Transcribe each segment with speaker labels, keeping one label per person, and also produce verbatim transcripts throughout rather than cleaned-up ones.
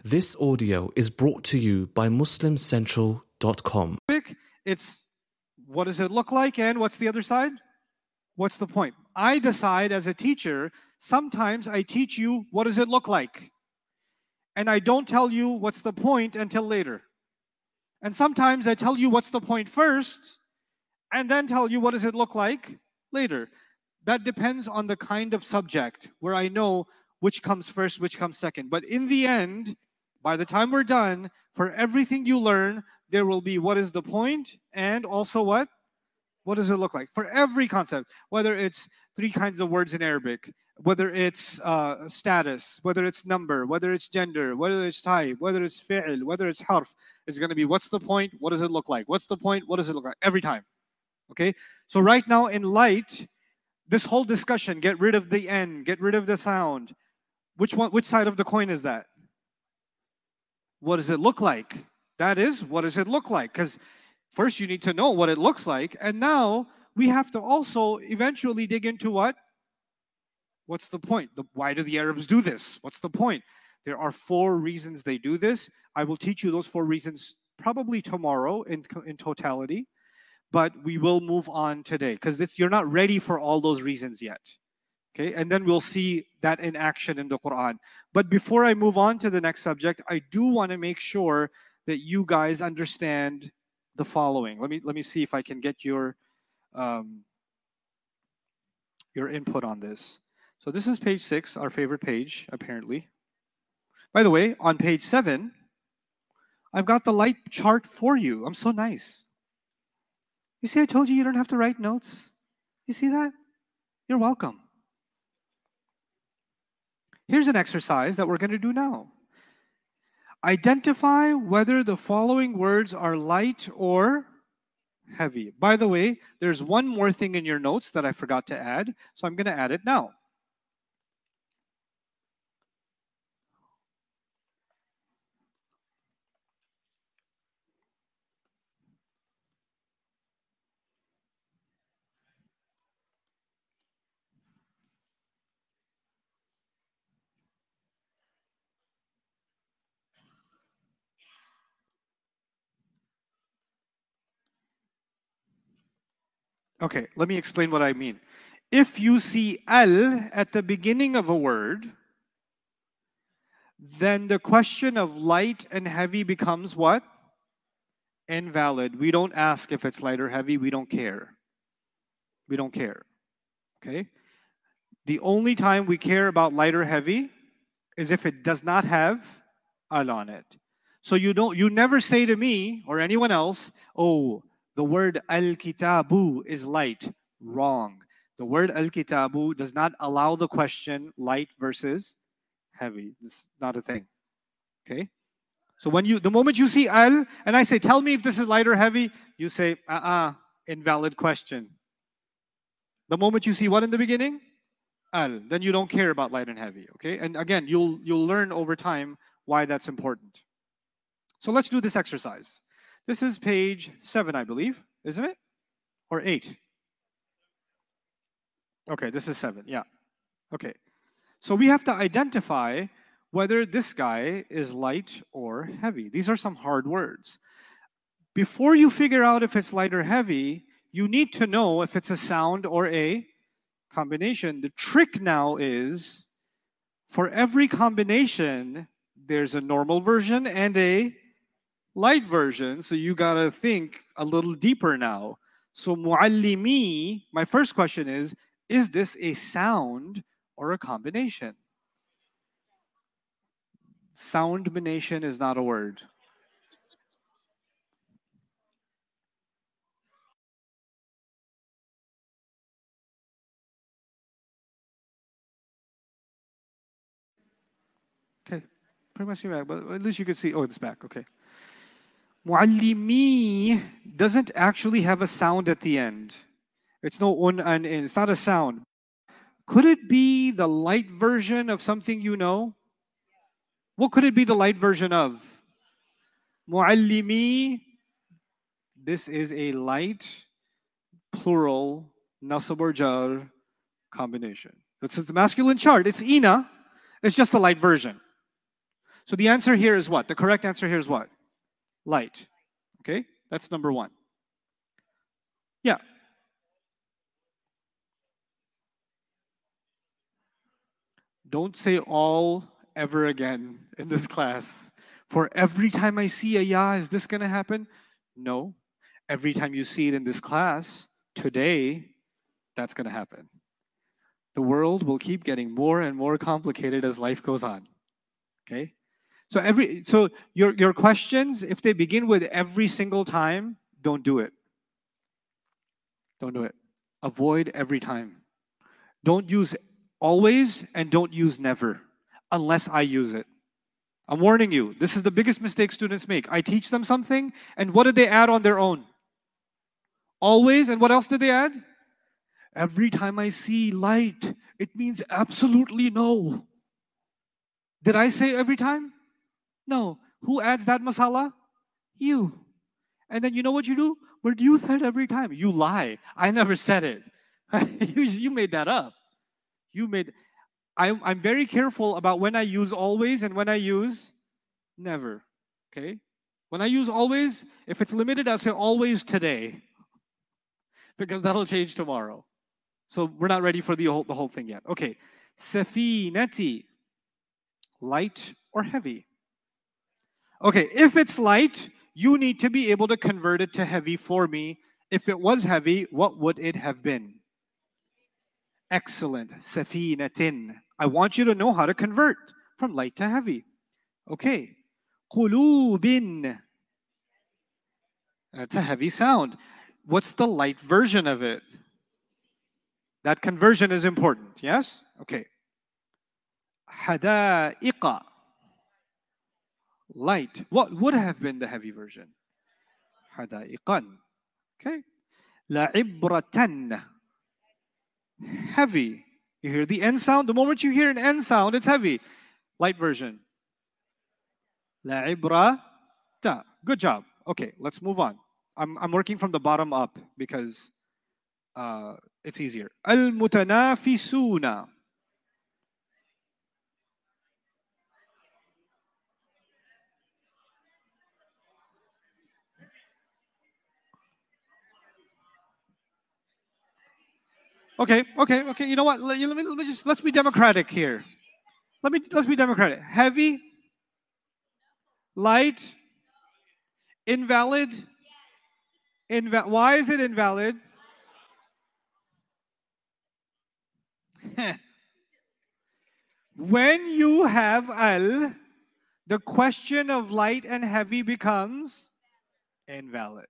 Speaker 1: This audio is brought to you by muslim central dot com.
Speaker 2: It's what does it look like and what's the other side? What's the point? I decide as a teacher, sometimes I teach you what does it look like. And I don't tell you what's the point until later. And sometimes I tell you what's the point first and then tell you what does it look like later. That depends on the kind of subject where I know which comes first, which comes second. But in the end, by the time we're done, for everything you learn, there will be what is the point and also what? What does it look like? For every concept, whether it's three kinds of words in Arabic, whether it's uh, status, whether it's number, whether it's gender, whether it's type, whether it's fi'l, whether it's harf, it's going to be what's the point, what does it look like? What's the point, what does it look like? Every time. Okay? So right now in light, this whole discussion, get rid of the N, get rid of the sound. Which one? Which side of the coin is that? What does it look like? That is, what does it look like? Because first you need to know what it looks like. And now we have to also eventually dig into what? What's the point? The, why do the Arabs do this? What's the point? There are four reasons they do this. I will teach you those four reasons probably tomorrow in, in totality. But we will move on today because you're not ready for all those reasons yet. Okay, and then we'll see that in action in the Quran. But before I move on to the next subject, I do want to make sure that you guys understand the following. Let me let me see if I can get your um, your input on this. So this is page six, our favorite page, apparently. By the way, on page seven, I've got the light chart for you. I'm so nice. You see, I told you you don't have to write notes. You see that? You're welcome. Here's an exercise that we're going to do now. Identify whether the following words are light or heavy. By the way, there's one more thing in your notes that I forgot to add, so I'm going to add it now. Okay, let me explain what I mean. If you see al at the beginning of a word, then the question of light and heavy becomes what? Invalid. We don't ask if it's light or heavy. We don't care. We don't care. Okay? The only time we care about light or heavy is if it does not have al on it. So you don't you never say to me or anyone else, oh, the word al-kitabu is light. Wrong. The word al-kitabu does not allow the question light versus heavy. It's not a thing. Okay? So when you, the moment you see al, and I say, tell me if this is light or heavy, you say, uh-uh, invalid question. The moment you see what in the beginning? Al. Then you don't care about light and heavy. Okay? And again, you'll you'll learn over time why that's important. So let's do this exercise. This is page seven, I believe, isn't it? Or eight? Okay, this is seven, yeah. Okay, so we have to identify whether this guy is light or heavy. These are some hard words. Before you figure out if it's light or heavy, you need to know if it's a sound or a combination. The trick now is, for every combination, there's a normal version and a light version, so you gotta think a little deeper now. So muallimi, my first question is, is this a sound or a combination? Soundmination is not a word. Okay, pretty much back, but at least you can see, oh, it's back, okay. Muallimi doesn't actually have a sound at the end. It's no un and in. It's not a sound. Could it be the light version of something you know? What could it be the light version of? Muallimi. This is a light, plural, nasab or jar combination. It's a masculine chart. It's ina. It's just the light version. So the answer here is what? The correct answer here is what? Light. Okay, that's number one. Yeah. Don't say all ever again in this class. For every time I see a ya, is this going to happen? No. Every time you see it in this class, today, that's going to happen. The world will keep getting more and more complicated as life goes on. Okay? So every so your your questions, if they begin with every single time, don't do it. Don't do it. Avoid every time. Don't use always and don't use never unless I use it. I'm warning you, this is the biggest mistake students make. I teach them something, and what did they add on their own? Always, and what else did they add? Every time I see light, it means absolutely no. Did I say every time? No. Who adds that masala? You. And then you know what you do? But you said every time. You lie. I never said it. you, you made that up. You made... I'm, I'm very careful about when I use always and when I use never. Okay? When I use always, if it's limited, I'll say always today. Because that'll change tomorrow. So we're not ready for the whole, the whole thing yet. Okay. Safinati. Light or heavy? Okay, if it's light, you need to be able to convert it to heavy for me. If it was heavy, what would it have been? Excellent. Safinatin. I want you to know how to convert from light to heavy. Okay. Qulubin. That's a heavy sound. What's the light version of it? That conversion is important, yes? Okay. Hadaiqa. Light. What would have been the heavy version? Hadaiqan. Okay. La'ibratan. Heavy. You hear the N sound? The moment you hear an N sound, it's heavy. Light version. La'ibrata. Good job. Okay, let's move on. I'm, I'm working from the bottom up because uh, it's easier. Al-mutanafisuna. Okay, okay, okay. You know what? Let, let, me, let me just let's be democratic here. Let me let's be democratic. Heavy, light, invalid. Inva- Why is it invalid? When you have al, the question of light and heavy becomes invalid.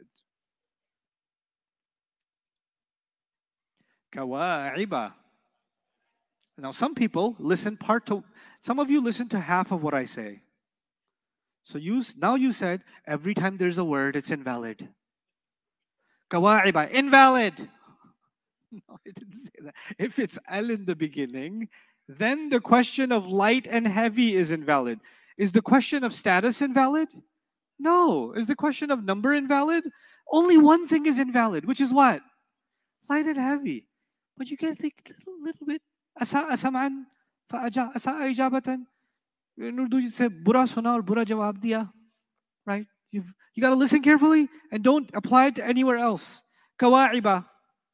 Speaker 2: Kawa'iba. Now, some people listen part to, some of you listen to half of what I say. So you now you said every time there's a word, it's invalid. Kawa'iba, invalid. No, I didn't say that. If it's al in the beginning, then the question of light and heavy is invalid. Is the question of status invalid? No. Is the question of number invalid? Only one thing is invalid, which is what? Light and heavy. But you can think a little, little bit. Asa asaman, asa ijabatan. In Urdu, you say bura suna or bura jawab diya. Right? You've, you got to listen carefully and don't apply it to anywhere else. Kawa'iba.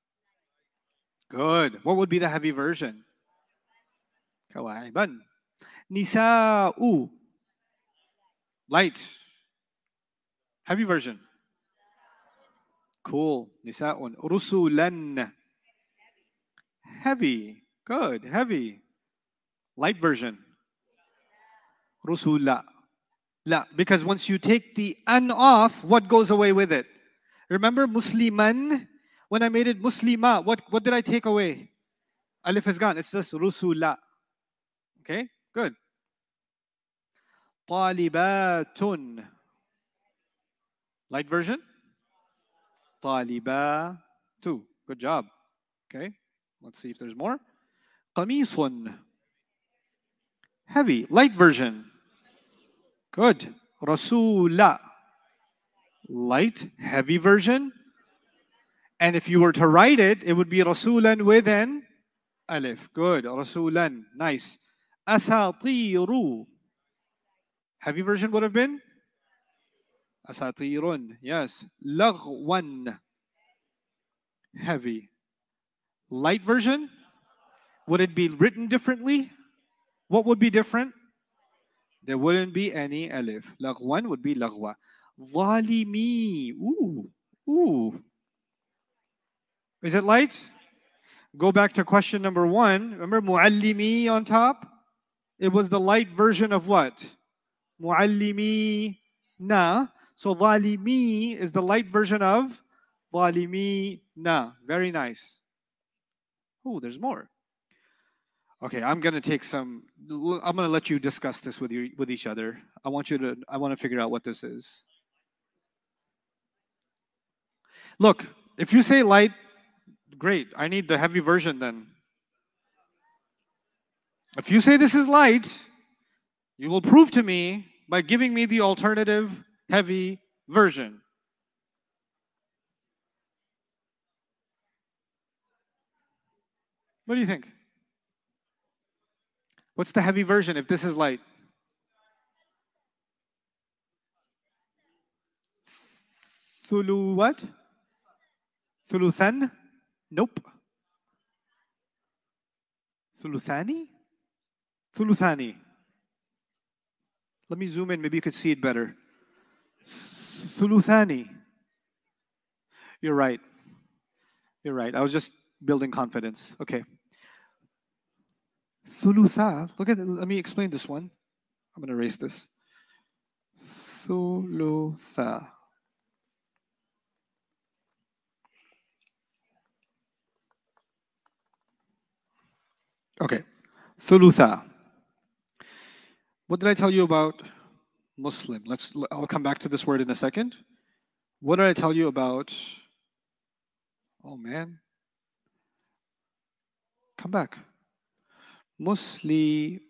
Speaker 2: Good. What would be the heavy version? Kawa'iban. Nisa'u. Light. Heavy version. Cool. Nisa'un. Rusulan. Heavy. Good. Heavy. Light version. Rusula. La. Because once you take the an off, what goes away with it? Remember Musliman? When I made it Muslima, what, what did I take away? Alif is gone. It's just Rusula. Okay? Good. Talibatun. Light version? Talibatu. Good job. Okay? Let's see if there's more. Qamisun. Heavy. Light version. Good. Rasula. Light. Heavy version. And if you were to write it, it would be Rasulan with an alif. Good. Rasulan. Nice. Asatiru. Heavy version would have been asatirun. Yes. Laghwan. Heavy. Light version? Would it be written differently? What would be different? There wouldn't be any alif. Laghwan would be laghwa. Zalimi. Ooh. Ooh. Is it light? Go back to question number one. Remember muallimi on top? It was the light version of what? Muallimi na. So zalimi is the light version of zalimi na. Very nice. Oh, there's more. Okay, I'm gonna take some. I'm gonna let you discuss this with you with each other. I want you to. I want to figure out what this is. Look, if you say light, great. I need the heavy version then. If you say this is light, you will prove to me by giving me the alternative heavy version. What do you think? What's the heavy version if this is light? Thulu what? Thuluthan? Nope. Thuluthani? Thuluthani. Let me zoom in, maybe you could see it better. Thuluthani. You're right. You're right. I was just building confidence. Okay. Thulutha. Look at it. Let me explain this one. I'm going to erase this. Thulutha. Okay. Thulutha. What did I tell you about Muslim? Let's. I'll come back to this word in a second. What did I tell you about? Oh man. Come back. Musliman.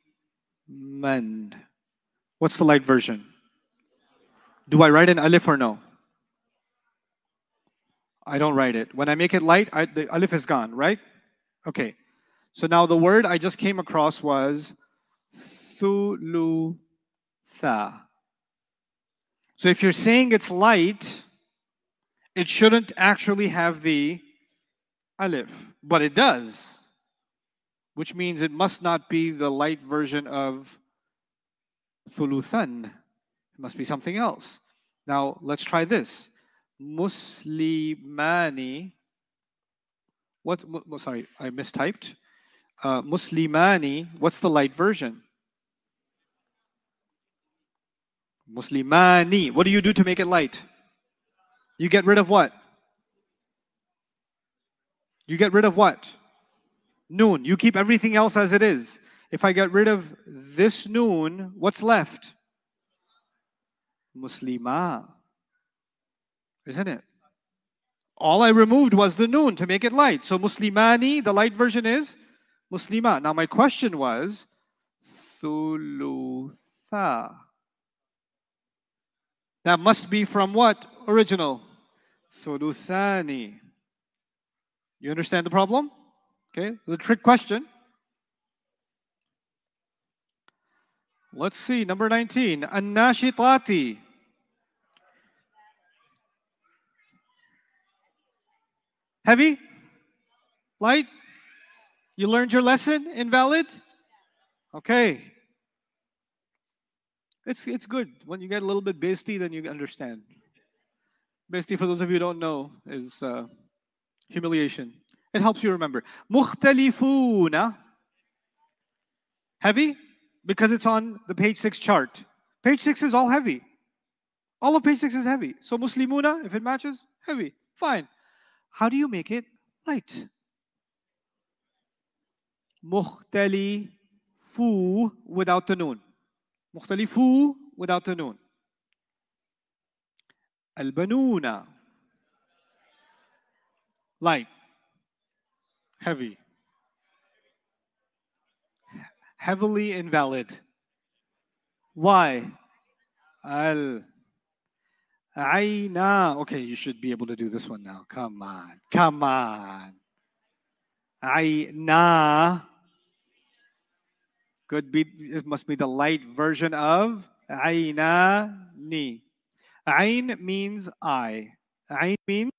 Speaker 2: What's the light version? Do I write an alif or no? I don't write it. When I make it light, I, the alif is gone, right? Okay. So now the word I just came across was thulutha. So if you're saying it's light, it shouldn't actually have the alif, but it does, which means it must not be the light version of thuluthan. It must be something else. Now let's try this. Muslimani. What? Sorry, I mistyped. Uh, Muslimani. What's the light version? Muslimani. What do you do to make it light? You get rid of what? You get rid of what? Noon. You keep everything else as it is. If I get rid of this noon, what's left? Muslima. Isn't it? All I removed was the noon to make it light. So Muslimani, the light version is Muslima. Now my question was Thulutha. That must be from what? Original. Thuluthani. You understand the problem? Okay, it's a trick question. Let's see, number nineteen. An-nashitati. Heavy? Light? You learned your lesson? Invalid? Okay. It's it's good. When you get a little bit bestie, then you understand. Bestie, for those of you who don't know, is uh, humiliation. It helps you remember. Mukhtalifuna. Heavy? Because it's on the page six chart. Page six is all heavy. All of page six is heavy. So Muslimuna, if it matches, heavy. Fine. How do you make it light? Mukhtalifu without the noon. Mukhtalifu without the noon. Al-banuna. Light. Heavy. Heavily invalid. Why? Al. Aina. Okay, you should be able to do this one now. Come on. Come on. Aina. Could be, it must be the light version of Aynani. Ayn means eye. Ayn means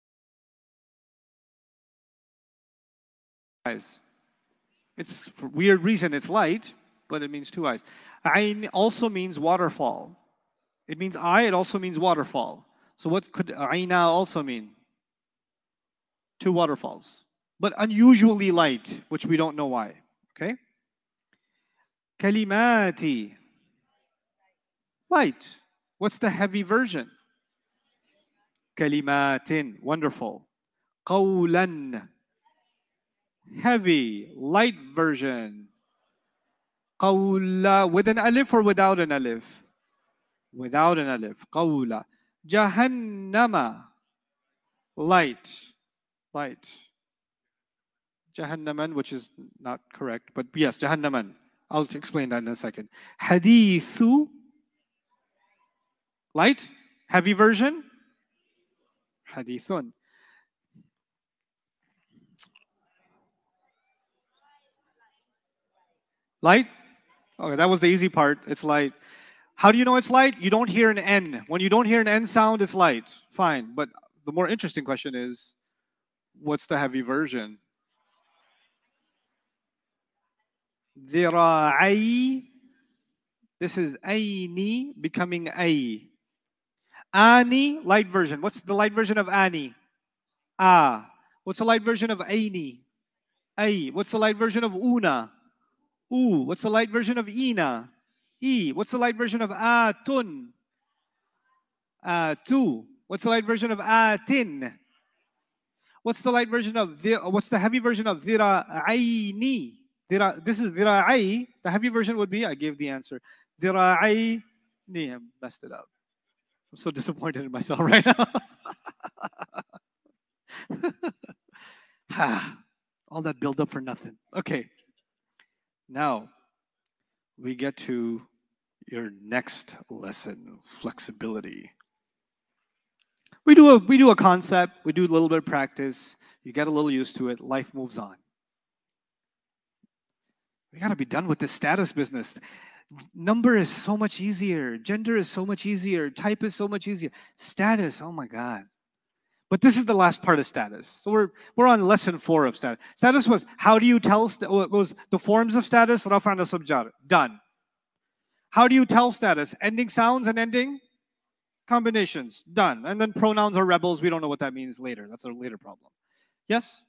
Speaker 2: eyes. It's for weird reason it's light, but it means two eyes. Ayn also means waterfall. It means eye, it also means waterfall. So what could Aina also mean? Two waterfalls. But unusually light, which we don't know why. Okay? Kalimati. Light. What's the heavy version? Kalimatin. Wonderful. Qawlan. Heavy, light version. Qawla. With an alif or without an alif? Without an alif. Qawla. Jahannama. Light. Light. Jahannaman, which is not correct, but yes, Jahannaman. I'll explain that in a second. Hadithu. Light. Heavy version. Hadithun. Light? Okay, that was the easy part. It's light. How do you know it's light? You don't hear an N. When you don't hear an N sound, it's light. Fine. But the more interesting question is, what's the heavy version? Dhira'i. This is Aini becoming Ay. Ani, light version. What's the light version of Ani? Ah. What's the light version of Aini? Ay. What's the light version of Una? U. What's the light version of Ina? E. What's the light version of Atun? Atu. What's the light version of Atin? What's the light version of what's the heavy version of Dhira'aini? Dhira, this is Dhira'i. The heavy version would be, I gave the answer. Dhira'aini. I messed it up. I'm so disappointed in myself right now. All that build up for nothing. Okay. Now, we get to your next lesson, flexibility. We do a we do a concept, we do a little bit of practice, you get a little used to it, life moves on. We gotta be done with this status business. Number is so much easier, gender is so much easier, type is so much easier. Status, oh my God. But this is the last part of status. So we're we're on lesson four of status. Status was how do you tell st- was the forms of status, rafa and nasab jar. Done. How do you tell status? Ending sounds and ending combinations. Done. And then pronouns are rebels. We don't know what that means later. That's a later problem. Yes?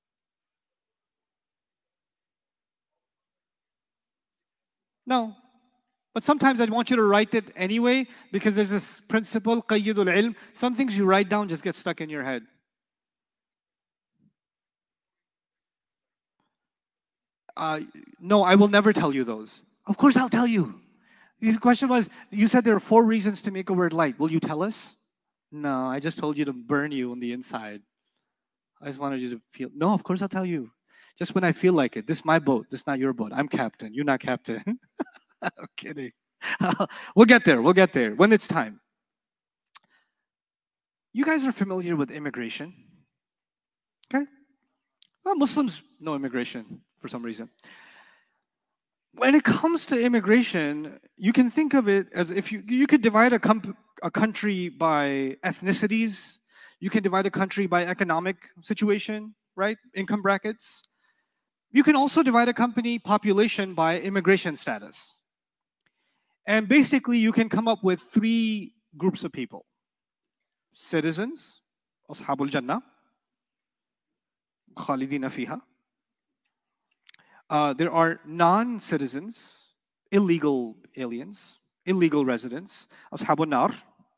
Speaker 2: No. But sometimes I want you to write it anyway because there's this principle, qayyidul ilm. Some things you write down just get stuck in your head. Uh, no, I will never tell you those. Of course I'll tell you. The question was, you said there are four reasons to make a word light. Will you tell us? No, I just told you to burn you on the inside. I just wanted you to feel, no, of course I'll tell you. Just when I feel like it. This is my boat. This is not your boat. I'm captain. You're not captain. I'm kidding. We'll get there. We'll get there when it's time. You guys are familiar with immigration? Okay? Well, Muslims know immigration for some reason. When it comes to immigration, you can think of it as if you, you could divide a, comp, a country by ethnicities. You can divide a country by economic situation, right? Income brackets. You can also divide a company population by immigration status. And basically, you can come up with three groups of people. Citizens, Ashabul Jannah, Khalidina fiha. Uh, there are non-citizens, illegal aliens, illegal residents, Ashabul Nar.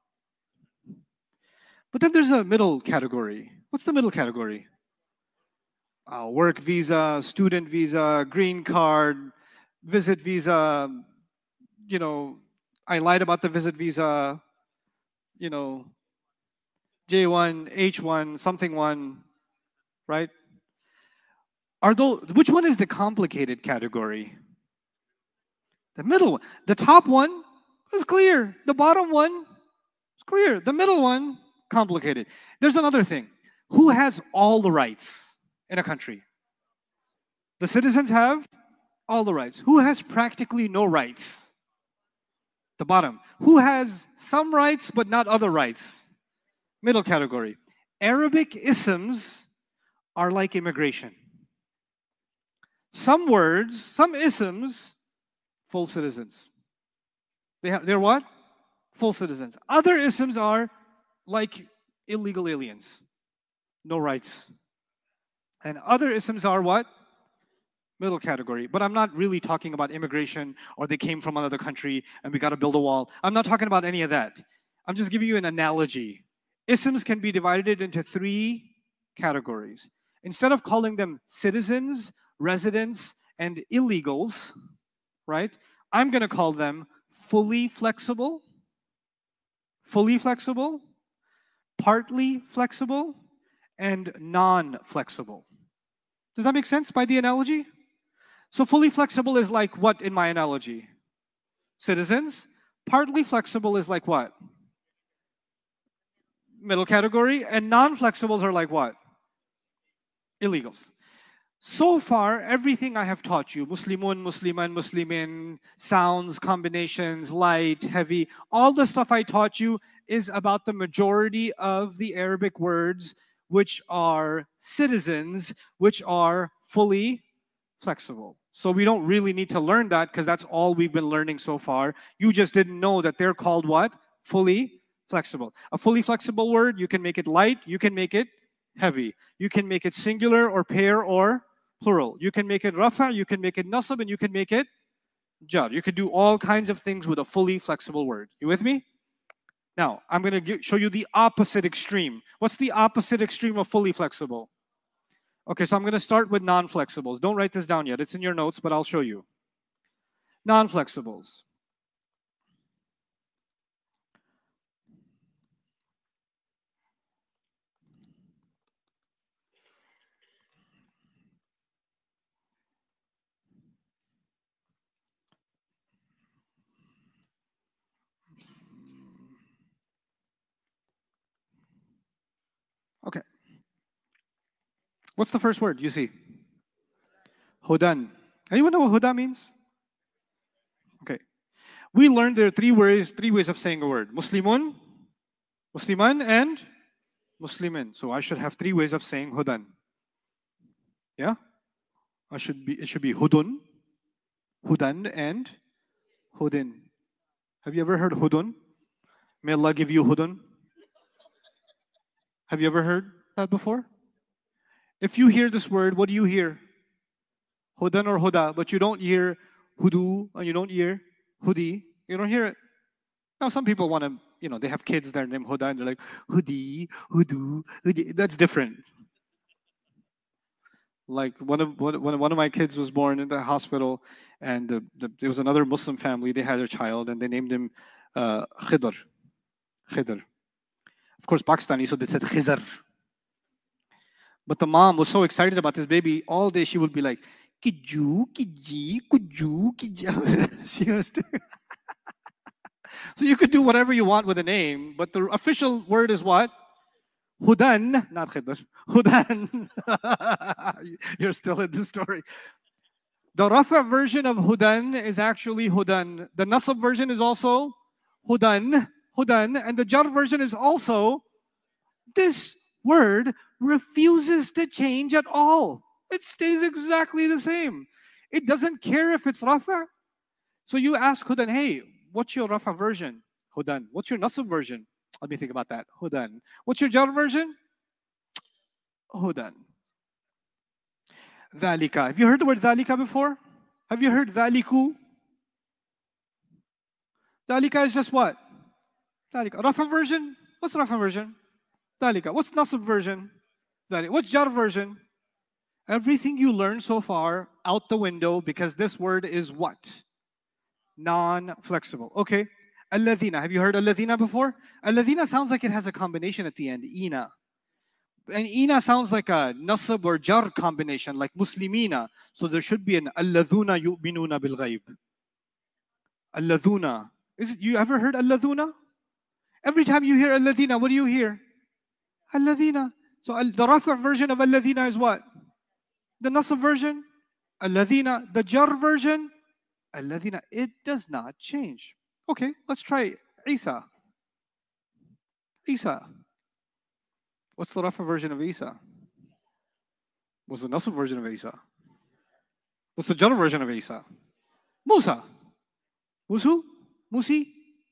Speaker 2: But then there's a middle category. What's the middle category? Uh, work visa, student visa, green card, visit visa. You know, I lied about the visit visa. You know, J one, H one, something one, right? Are those, which one is the complicated category? The middle one. The top one is clear. The bottom one is clear. The middle one, complicated. There's another thing. Who has all the rights in a country? The citizens have all the rights. Who has practically no rights? The bottom. Who has some rights but not other rights? Middle category. Arabic isms are like immigration. Some words, some isms, full citizens. They have, they're what? Full citizens. Other isms are like illegal aliens. No rights. And other isms are what? Middle category. But I'm not really talking about immigration or they came from another country and we got to build a wall. I'm not talking about any of that. I'm just giving you an analogy. Isms can be divided into three categories. Instead of calling them citizens, residents, and illegals, right? I'm going to call them fully flexible, fully flexible, partly flexible, and non-flexible. Does that make sense by the analogy? So fully flexible is like what in my analogy? Citizens. Partly flexible is like what? Middle category. And non-flexibles are like what? Illegals. So far, everything I have taught you, Muslimun, Musliman, Muslimin, sounds, combinations, light, heavy, all the stuff I taught you is about the majority of the Arabic words which are citizens, which are fully flexible. So we don't really need to learn that because that's all we've been learning so far. You just didn't know that they're called what? Fully flexible. A fully flexible word, you can make it light, you can make it heavy. You can make it singular or pair or plural. You can make it rafa, you can make it nasab, and you can make it jar. You can do all kinds of things with a fully flexible word. You with me? Now, I'm going to show you the opposite extreme. What's the opposite extreme of fully flexible? Okay, so I'm going to start with non-flexibles. Don't write this down yet. It's in your notes, but I'll show you. Non-flexibles. Okay. What's the first word you see? Hudan. Anyone know what huda means? Okay. We learned there are three ways, three ways of saying a word. Muslimun, Musliman, and Muslimin. So I should have three ways of saying hudan. Yeah? I should be it should be hudun, hudan, and hudin. Have you ever heard hudun? May Allah give you hudun. Have you ever heard that before? If you hear this word, what do you hear? Hudan or huda, but you don't hear hudu, and you don't hear hudi. You don't hear it. Now some people want to, you know, they have kids that are named Huda, and they're like, hudi, hudu, hudi. That's different. Like one of one, one of my kids was born in the hospital, and the, the, there was another Muslim family. They had a child, and they named him uh, Khidr. Khidr. Of course, Pakistani, so they said Khizr. But the mom was so excited about this baby, all day she would be like, Kiju, Kiji, Kuju, Kiji. She was doing. So you could do whatever you want with a name, but the official word is what? Hudan, not Khidr. Hudan. You're still in the story. The Rafa version of Hudan is actually Hudan. The Nasab version is also Hudan. Hudan. And the Jar version is also, this word refuses to change at all. It stays exactly the same. It doesn't care if it's Rafa. So you ask Hudan, hey, what's your Rafa version? Hudan. What's your Nasab version? Let me think about that. Hudan. What's your Jar version? Hudan. Dhalika. Have you heard the word Dhalika before? Have you heard Dhaliku? Dhalika is just what? Dhalika. Rafa version? What's Rafa version? Dhalika. What's Nasab version? Dhalika. What's Jar version? Everything you learned so far, out the window, because this word is what? Non-flexible. Okay. Alladhina. Have you heard alladhina before? Alladhina sounds like it has a combination at the end. Ina. And ina sounds like a nasab or jar combination, like muslimina. So there should be an alladhuna yu'minuna bil ghaib. Alladhuna. Is it, you ever heard alladhuna? Every time you hear alladhina, what do you hear? Alladhina. So al, the rafa version of alladhina is what? The nasab version? Alladhina. The jar version? Alladhina. It does not change. Okay, let's try Isa. Isa. What's the Rafa version of Isa? What's the Nasb version of Isa? What's the Jar version of Isa? Musa. Musu? Musi?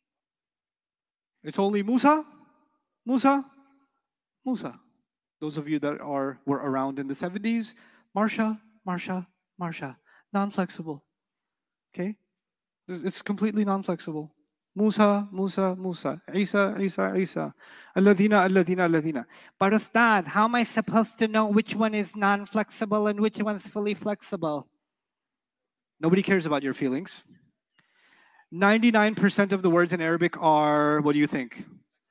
Speaker 2: It's only Musa? Musa? Musa. Those of you that are were around in the seventies, Marsha, Marsha, Marsha. Non-flexible. Okay? It's it's completely non-flexible. Musa, Musa, Musa. Isa, Isa, Isa. Alladina, Alladina, Alladina. But Ustad, how am I supposed to know which one is non-flexible and which one's fully flexible? Nobody cares about your feelings. ninety-nine percent of the words in Arabic are, what do you think?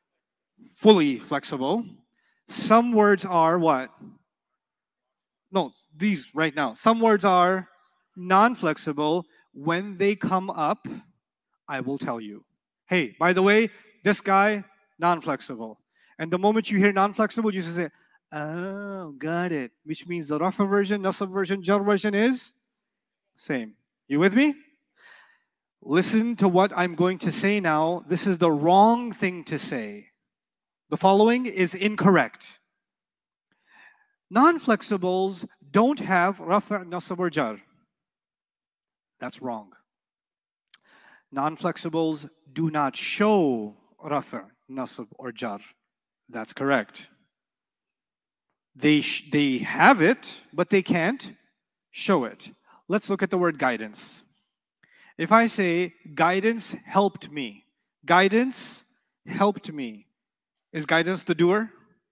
Speaker 2: Fully flexible. Some words are what? No, these right now. Some words are non-flexible. When they come up, I will tell you. Hey, by the way, this guy, non-flexible. And the moment you hear non-flexible, you just say, oh, got it. Which means the Rafa version, Nasab version, Jar version is same. You with me? Listen to what I'm going to say now. This is the wrong thing to say. The following is incorrect. Non-flexibles don't have Rafa, Nasab, or Jar. That's wrong. Non-flexibles do not show Rafa, Nasab, or Jar. That's correct. They, sh- they have it, but they can't show it. Let's look at the word guidance. If I say, guidance helped me, guidance helped me, is guidance the doer?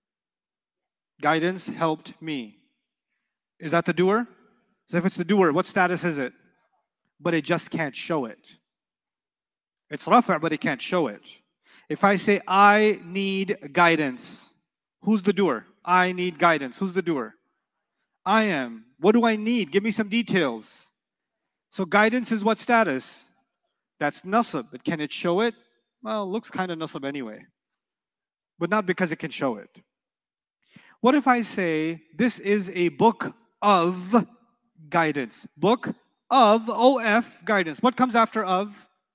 Speaker 2: Guidance helped me. Is that the doer? So if it's the doer, what status is it? But it just can't show it. It's rafa', but it can't show it. If I say, I need guidance, who's the doer? I need guidance. Who's the doer? I am. What do I need? Give me some details. So guidance is what status? That's nasab. But can it show it? Well, it looks kind of nasab anyway. But not because it can show it. What if I say, this is a book of guidance? Book of, O F, guidance. What comes after of?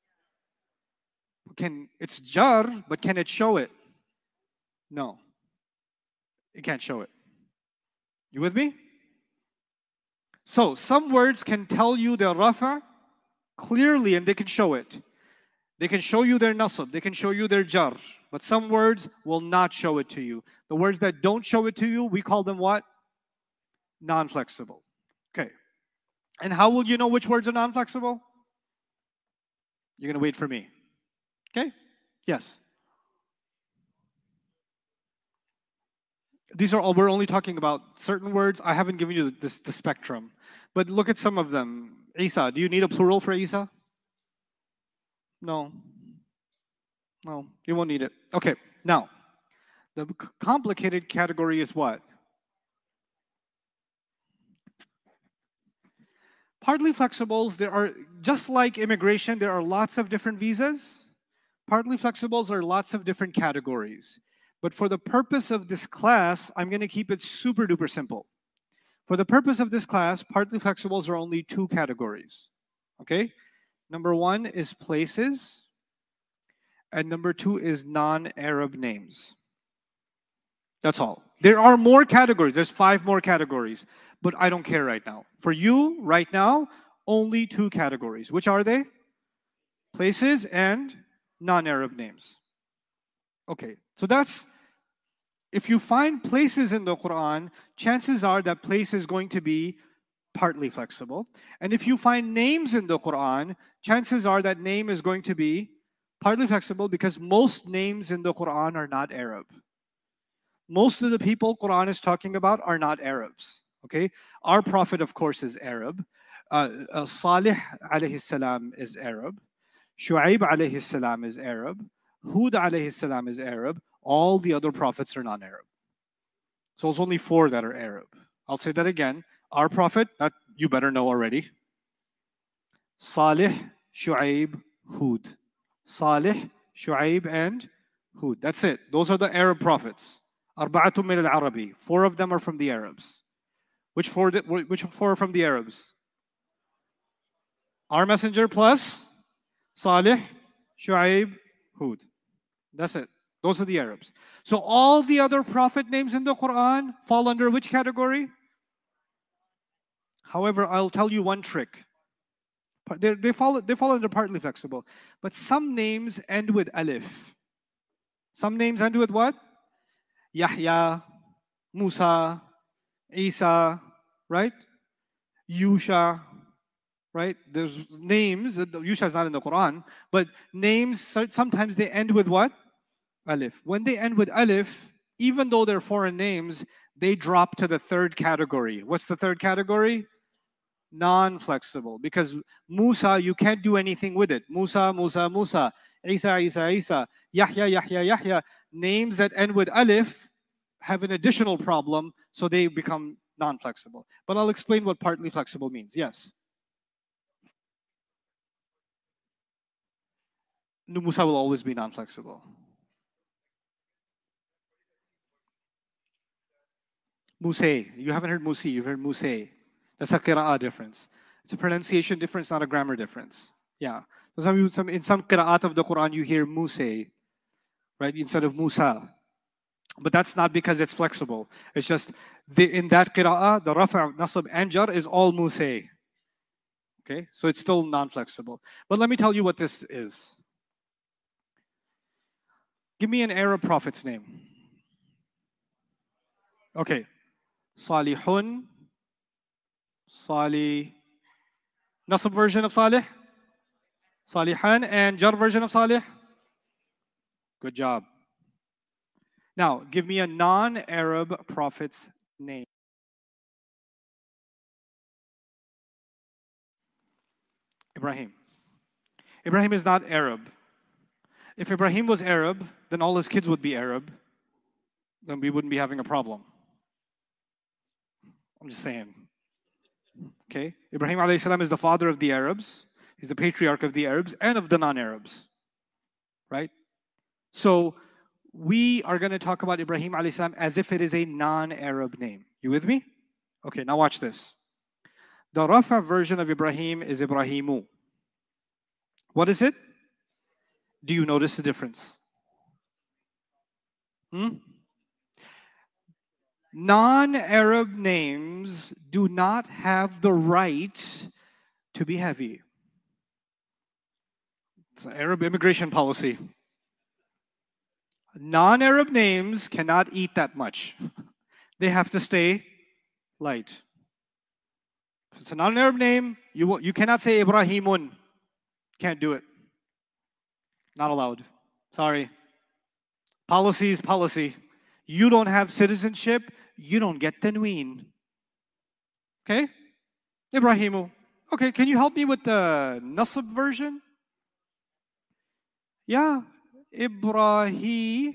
Speaker 2: Can it's jar, but can it show it? No. It can't show it. You with me? So some words can tell you their rafa clearly and they can show it. They can show you their nasab, they can show you their jar. But some words will not show it to you. The words that don't show it to you, we call them what? Non-flexible. Okay. And how will you know which words are non-flexible? You're going to wait for me. Okay? Yes. These are all, we're only talking about certain words. I haven't given you this, the spectrum. But look at some of them. Isa, do you need a plural for Isa? No. No, you won't need it. Okay, now, the complicated category is what? Partly flexibles, there are, just like immigration, there are lots of different visas. Partly flexibles are lots of different categories. But for the purpose of this class, I'm going to keep it super duper simple. For the purpose of this class, partly flexibles are only two categories. Okay? Number one is places. And number two is non-Arab names. That's all. There are more categories. There's five more categories. But I don't care right now. For you, right now, only two categories. Which are they? Places and non-Arab names. Okay, so that's, if you find places in the Quran, chances are that place is going to be partly flexible. And if you find names in the Quran, chances are that name is going to be partly flexible because most names in the Quran are not Arab. Most of the people Quran is talking about are not Arabs. Okay, our Prophet, of course, is Arab. Uh, uh, Salih alayhi salam is Arab. Shu'aib alayhi salam is Arab. Hud alayhi salam is Arab. All the other prophets are non-Arab. So it's only four that are Arab. I'll say that again. Our Prophet, that you better know already. Salih, Shu'aib, Hud. Salih, Shu'aib, and Hud. That's it. Those are the Arab prophets. Arba'atum min al-Arabi. Four of them are from the Arabs. Which four, which four are from the Arabs? Our messenger plus Salih, Shu'aib, Hud. That's it. Those are the Arabs. So all the other prophet names in the Quran fall under which category? However, I'll tell you one trick. They, they, fall, they fall under partly flexible. But some names end with alif. Some names end with what? Yahya, Musa, Isa, right? Yusha, right? There's names, Yusha is not in the Quran, but names, sometimes they end with what? Alif. When they end with alif, even though they're foreign names, they drop to the third category. What's the third category? Non-flexible. Because Musa, you can't do anything with it. Musa, Musa, Musa. Isa, Isa, Isa. Yahya, Yahya, Yahya. Names that end with alif have an additional problem, so they become non-flexible. But I'll explain what partly flexible means. Yes? Musa will always be non-flexible. Musay. You haven't heard Musi, you've heard Musay. That's a qira'ah difference. It's a pronunciation difference, not a grammar difference. Yeah. So some, in some qira'at of the Quran, you hear Musay, right, instead of Musa. But that's not because it's flexible. It's just the, in that qira'ah, the rafa', nasab, and jar is all Musay. Okay? So it's still non-flexible. But let me tell you what this is. Give me an Arab prophet's name. Okay. Salihun, Salih, Nasab version of Salih, Salihan, and Jar version of Salih. Good job. Now, give me a non-Arab prophet's name. Ibrahim. Ibrahim is not Arab. If Ibrahim was Arab, then all his kids would be Arab. Then we wouldn't be having a problem. I'm just saying. Okay? Ibrahim alayhi salam is the father of the Arabs. He's the patriarch of the Arabs and of the non-Arabs. Right? So we are going to talk about Ibrahim alayhi salam as if it is a non-Arab name. You with me? Okay, now watch this. The Rafa version of Ibrahim is Ibrahimu. What is it? Do you notice the difference? Hmm? Non-Arab names do not have the right to be heavy. It's an Arab immigration policy. Non-Arab names cannot eat that much. They have to stay light. If it's a non-Arab name, you, you cannot say Ibrahimun. Can't do it. Not allowed. Sorry. Policy is policy. You don't have citizenship, you don't get tanween. Okay? Ibrahimu. Okay, can you help me with the Nasab version? Yeah. Ibrahima.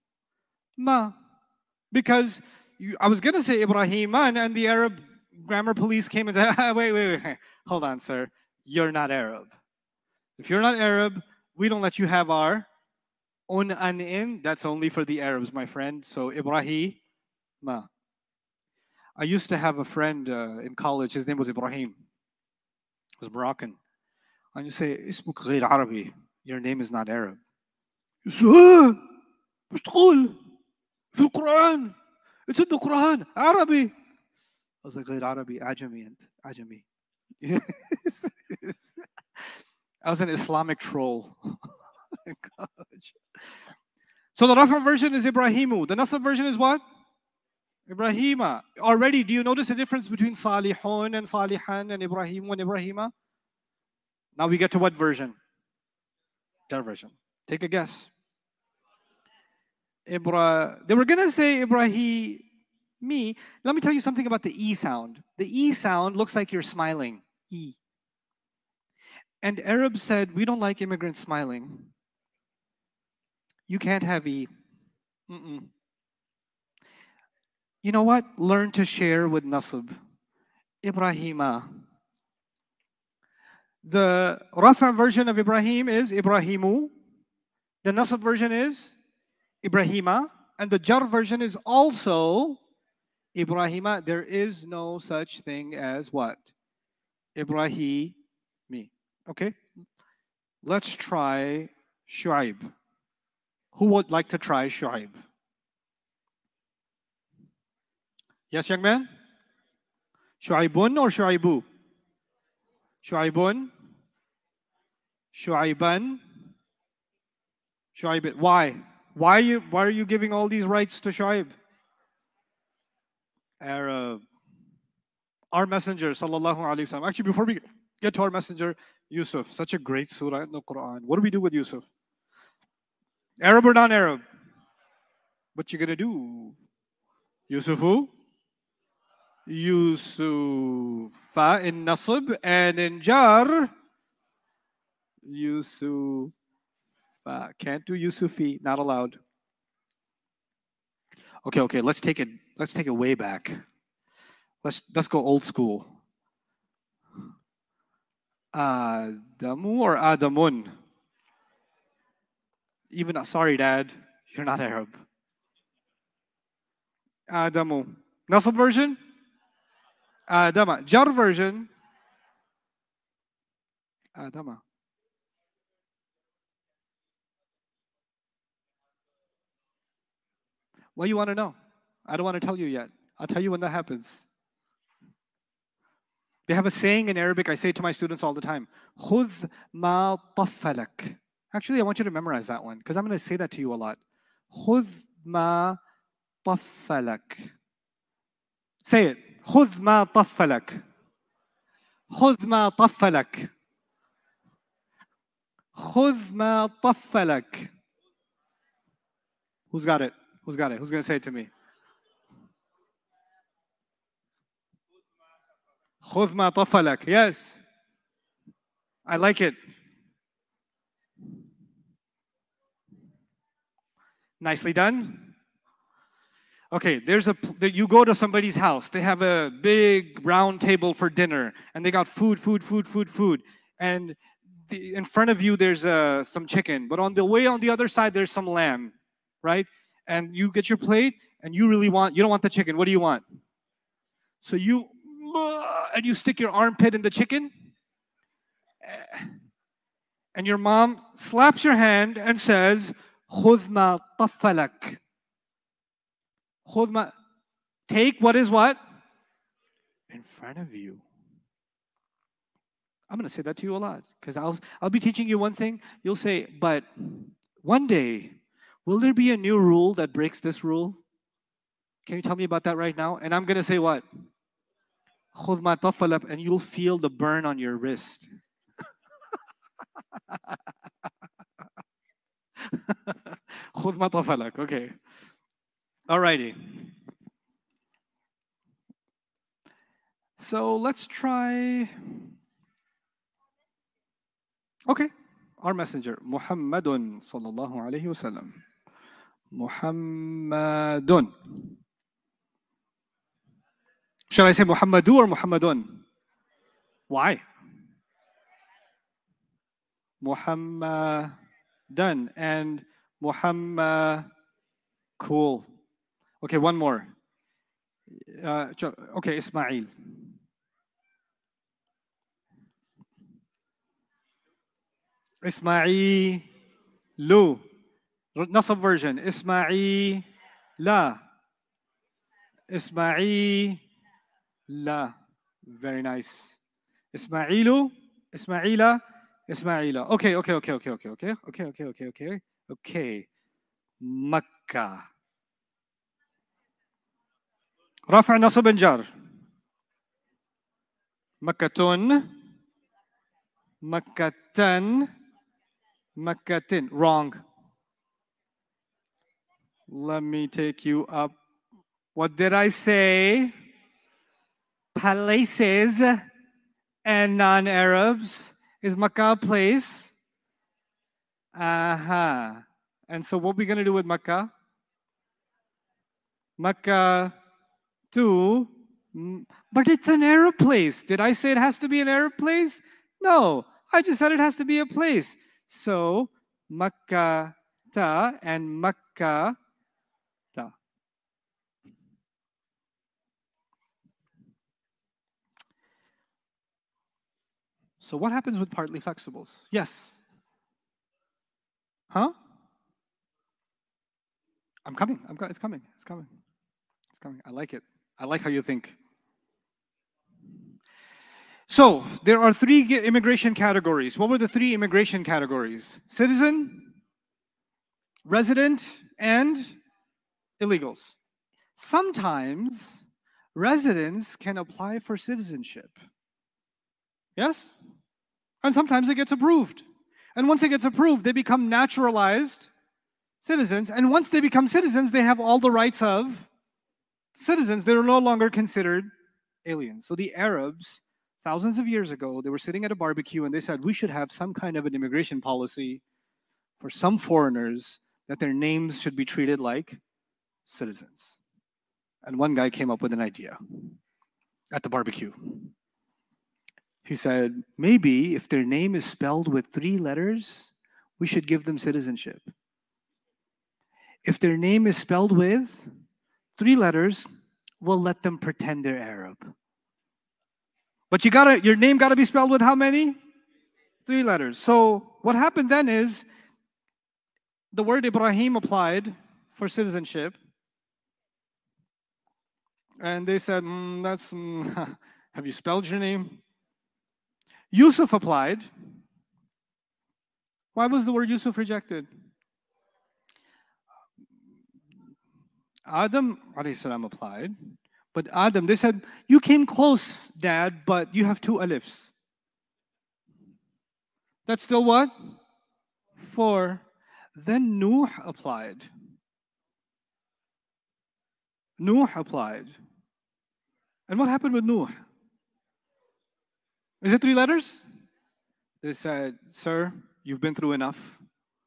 Speaker 2: Because you, I was going to say Ibrahiman, and the Arab grammar police came and said, wait, wait, wait. Hold on, sir. You're not Arab. If you're not Arab, we don't let you have our Un and in, that's only for the Arabs, my friend. So Ibrahim. I used to have a friend uh, in college, his name was Ibrahim. He was Moroccan. And you say, Ismuk غير Arabi. Your name is not Arab. You say, ah, مش تقول في القرآن. It's in the Quran, Arabi. I was like, غير عربي, عجمي أنت, عجمي. I was an Islamic troll. So the Rafa version is Ibrahimu. The Nasab version is what? Ibrahima. Already, do you notice the difference between Salihun and Salihan and Ibrahim and Ibrahima? Now we get to what version? That version. Take a guess. Ibra. They were going to say Ibrahim. Me. Let me tell you something about the E sound. The E sound looks like you're smiling. E. And Arabs said, we don't like immigrants smiling. You can't have E. Mm-mm. You know what? Learn to share with Nasab. Ibrahima. The Rafa version of Ibrahim is Ibrahimu. The Nasab version is Ibrahima. And the Jar version is also Ibrahima. There is no such thing as what? Ibrahimi. Okay? Let's try Shu'aib. Who would like to try Shu'aib? Yes, young man? Shu'aibun or Shu'aibu? Shu'aibun? Shu'aiban? Shu'aib. Why? Why are you why are you giving all these rights to Shu'aib? Arab. Our messenger, sallallahu alaihi wasallam. Actually, before we get to our messenger, Yusuf, such a great surah in the Quran. What do we do with Yusuf? Arab or non-Arab? What you gonna do? Yusuf who? Yusufa in Nasib and in Jar. Yusuf. Can't do Yusufi, not allowed. Okay, okay, let's take it, let's take it way back. Let's let's go old school. Adamu or Adamun? Even sorry, Dad, you're not Arab. Adamu. Nasab version? Adama. Jar version? Adama. What do you want to know? I don't want to tell you yet. I'll tell you when that happens. They have a saying in Arabic, I say it to my students all the time. Khudh ma taffalak. Actually, I want you to memorize that one because I'm going to say that to you a lot. Khudh ma taffalak. Say it. Khudh ma taffalak. Khudh ma taffalak. Khudh ma taffalak. Who's got it? Who's got it? Who's going to say it to me? Khudh ma taffalak. Yes. I like it. Nicely done. Okay, there's a you go to somebody's house. They have a big round table for dinner, and they got food, food, food, food, food. And the, in front of you, there's uh, some chicken, but on the way on the other side, there's some lamb, right? And you get your plate, and you really want you don't want the chicken. What do you want? So you and you stick your armpit in the chicken, and your mom slaps your hand and says, "Khudh ma taffalak." Khudh ma, take what is what? In front of you. I'm going to say that to you a lot because I'll I'll be teaching you one thing. You'll say, but one day, will there be a new rule that breaks this rule? Can you tell me about that right now? And I'm going to say what? Khudh ma taffalak, and you'll feel the burn on your wrist. Khudh ma taffalak. Okay. Alrighty. So let's try. Okay. Our messenger, Muhammadun sallallahu alayhi wasallam. Muhammadun. Shall I say Muhammadu or Muhammadun? Why? Muhammadan and Muhammad. Cool. Okay, one more. Uh, okay, Ismail. Ismail. Lu. Nasab version. Ismail. La. Ismail. La. Very nice. Ismailu. Ismaila. Ismaila. Okay, okay, okay, okay, okay, okay, okay, okay, okay, okay, okay. Makkah. رفع نصب جار. مكة. مكة. مكة. Wrong. Let me take you up. What did I say? Places and non-Arabs. Is Makkah a place? Aha. Uh-huh. And so what are we going to do with Makkah? Makkah to, but it's an Arab place. Did I say it has to be an Arab place? No, I just said it has to be a place. So Makkah ta and Makkah ta. So what happens with partly flexibles? Yes. Huh? I'm coming. I'm co- it's coming. It's coming. It's coming. I like it. I like how you think. So, there are three ge- immigration categories. What were the three immigration categories? Citizen, resident, and illegals. Sometimes residents can apply for citizenship. Yes? And sometimes it gets approved. And once it gets approved, they become naturalized citizens. And once they become citizens, they have all the rights of citizens. They're no longer considered aliens. So the Arabs, thousands of years ago, they were sitting at a barbecue and they said, we should have some kind of an immigration policy for some foreigners that their names should be treated like citizens. And one guy came up with an idea at the barbecue. He said, maybe if their name is spelled with three letters, we should give them citizenship. If their name is spelled with three letters, we'll let them pretend they're Arab. But you gotta, your name gotta be spelled with how many? Three letters. So what happened then is the word Ibrahim applied for citizenship. And they said, mm, that's, mm, have you spelled your name? Yusuf applied. Why was the word Yusuf rejected? Adam alayhi salam applied. But Adam, they said, you came close, Dad, but you have two alifs. That's still what? Four. Then Nuh applied. Nuh applied. And what happened with Nuh? Is it three letters? They said, sir, you've been through enough.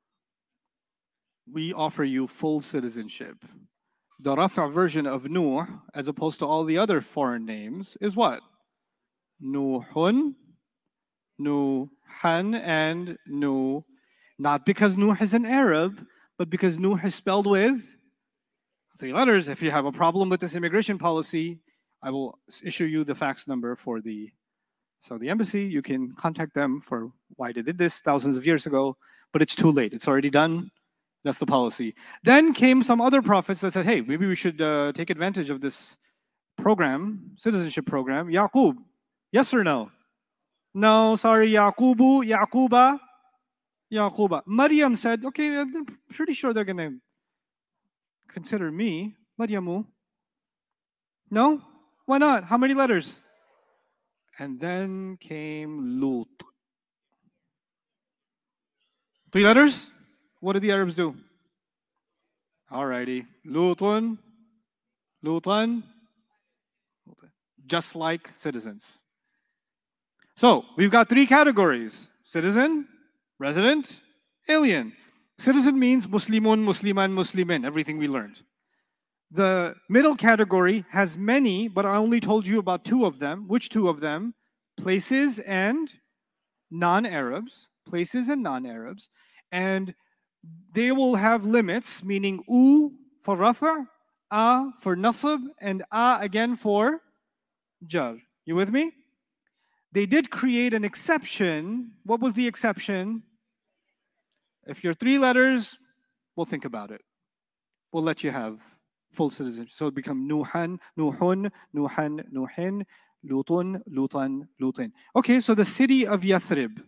Speaker 2: We offer you full citizenship. The Rafa version of Nuh, as opposed to all the other foreign names, is what? Nuhun, Nuhan, and Nuh. Not because Nuh is an Arab, but because Nuh is spelled with three letters. If you have a problem with this immigration policy, I will issue you the fax number for the Saudi embassy. You can contact them for why they did this thousands of years ago, but it's too late. It's already done. That's the policy. Then came some other prophets that said, hey, maybe we should uh, take advantage of this program, citizenship program. Yaqub, yes or no? No, sorry, Yaqubu, Yaquba, Yaquba. Maryam said, okay, I'm pretty sure they're going to consider me. Maryamu. No? Why not? How many letters? And then came Lut. Three letters? What did the Arabs do? Alrighty. Lutun, Lutan, just like citizens. So we've got three categories: citizen, resident, alien. Citizen means Muslimun, Musliman, Muslimin, everything we learned. The middle category has many, but I only told you about two of them. Which two of them? Places and non-Arabs. Places and non-Arabs. And they will have limits, meaning U for Rafa, A for Nasab, and A again for Jar. You with me? They did create an exception. What was the exception? If you're three letters, we'll think about it. We'll let you have full citizenship. So it become Nuhan, Nuhun, Nuhan, Nuhin, Lutun, Lutan, Lutin. Okay, so the city of Yathrib.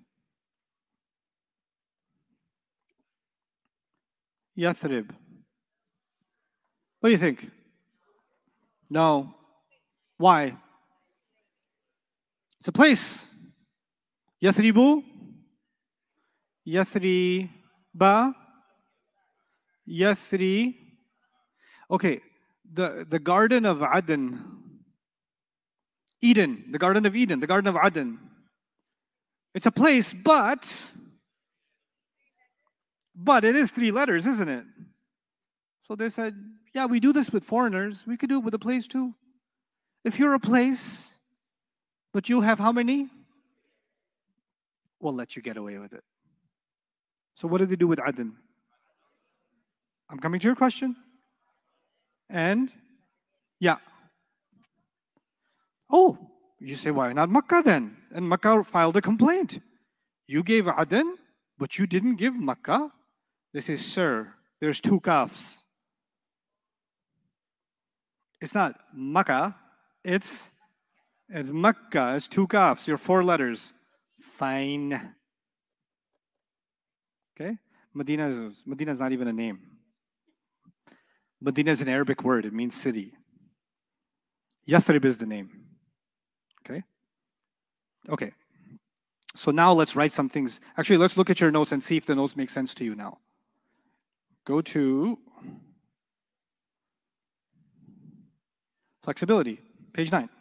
Speaker 2: Yathrib. What do you think? No. Why? It's a place. Yathribu, Yathriba, Yathri. Okay, the, the Garden of Aden. Eden, the Garden of Eden, the Garden of Aden. It's a place, but, but it is three letters, isn't it? So they said, yeah, we do this with foreigners. We could do it with a place too. If you're a place, but you have how many? We'll let you get away with it. So what did they do with Aden? I'm coming to your question. And, yeah. Oh, you say, why not Makkah then? And Makkah filed a complaint. You gave Aden, but you didn't give Makkah. This is sir. There's two kafs. It's not Makkah. It's it's Makkah. It's two kafs. You're four letters. Fine. Okay? Medina is Medina is not even a name. Medina is an Arabic word. It means city. Yathrib is the name. Okay? Okay. So now let's write some things. Actually, let's look at your notes and see if the notes make sense to you now. Go to flexibility, page nine.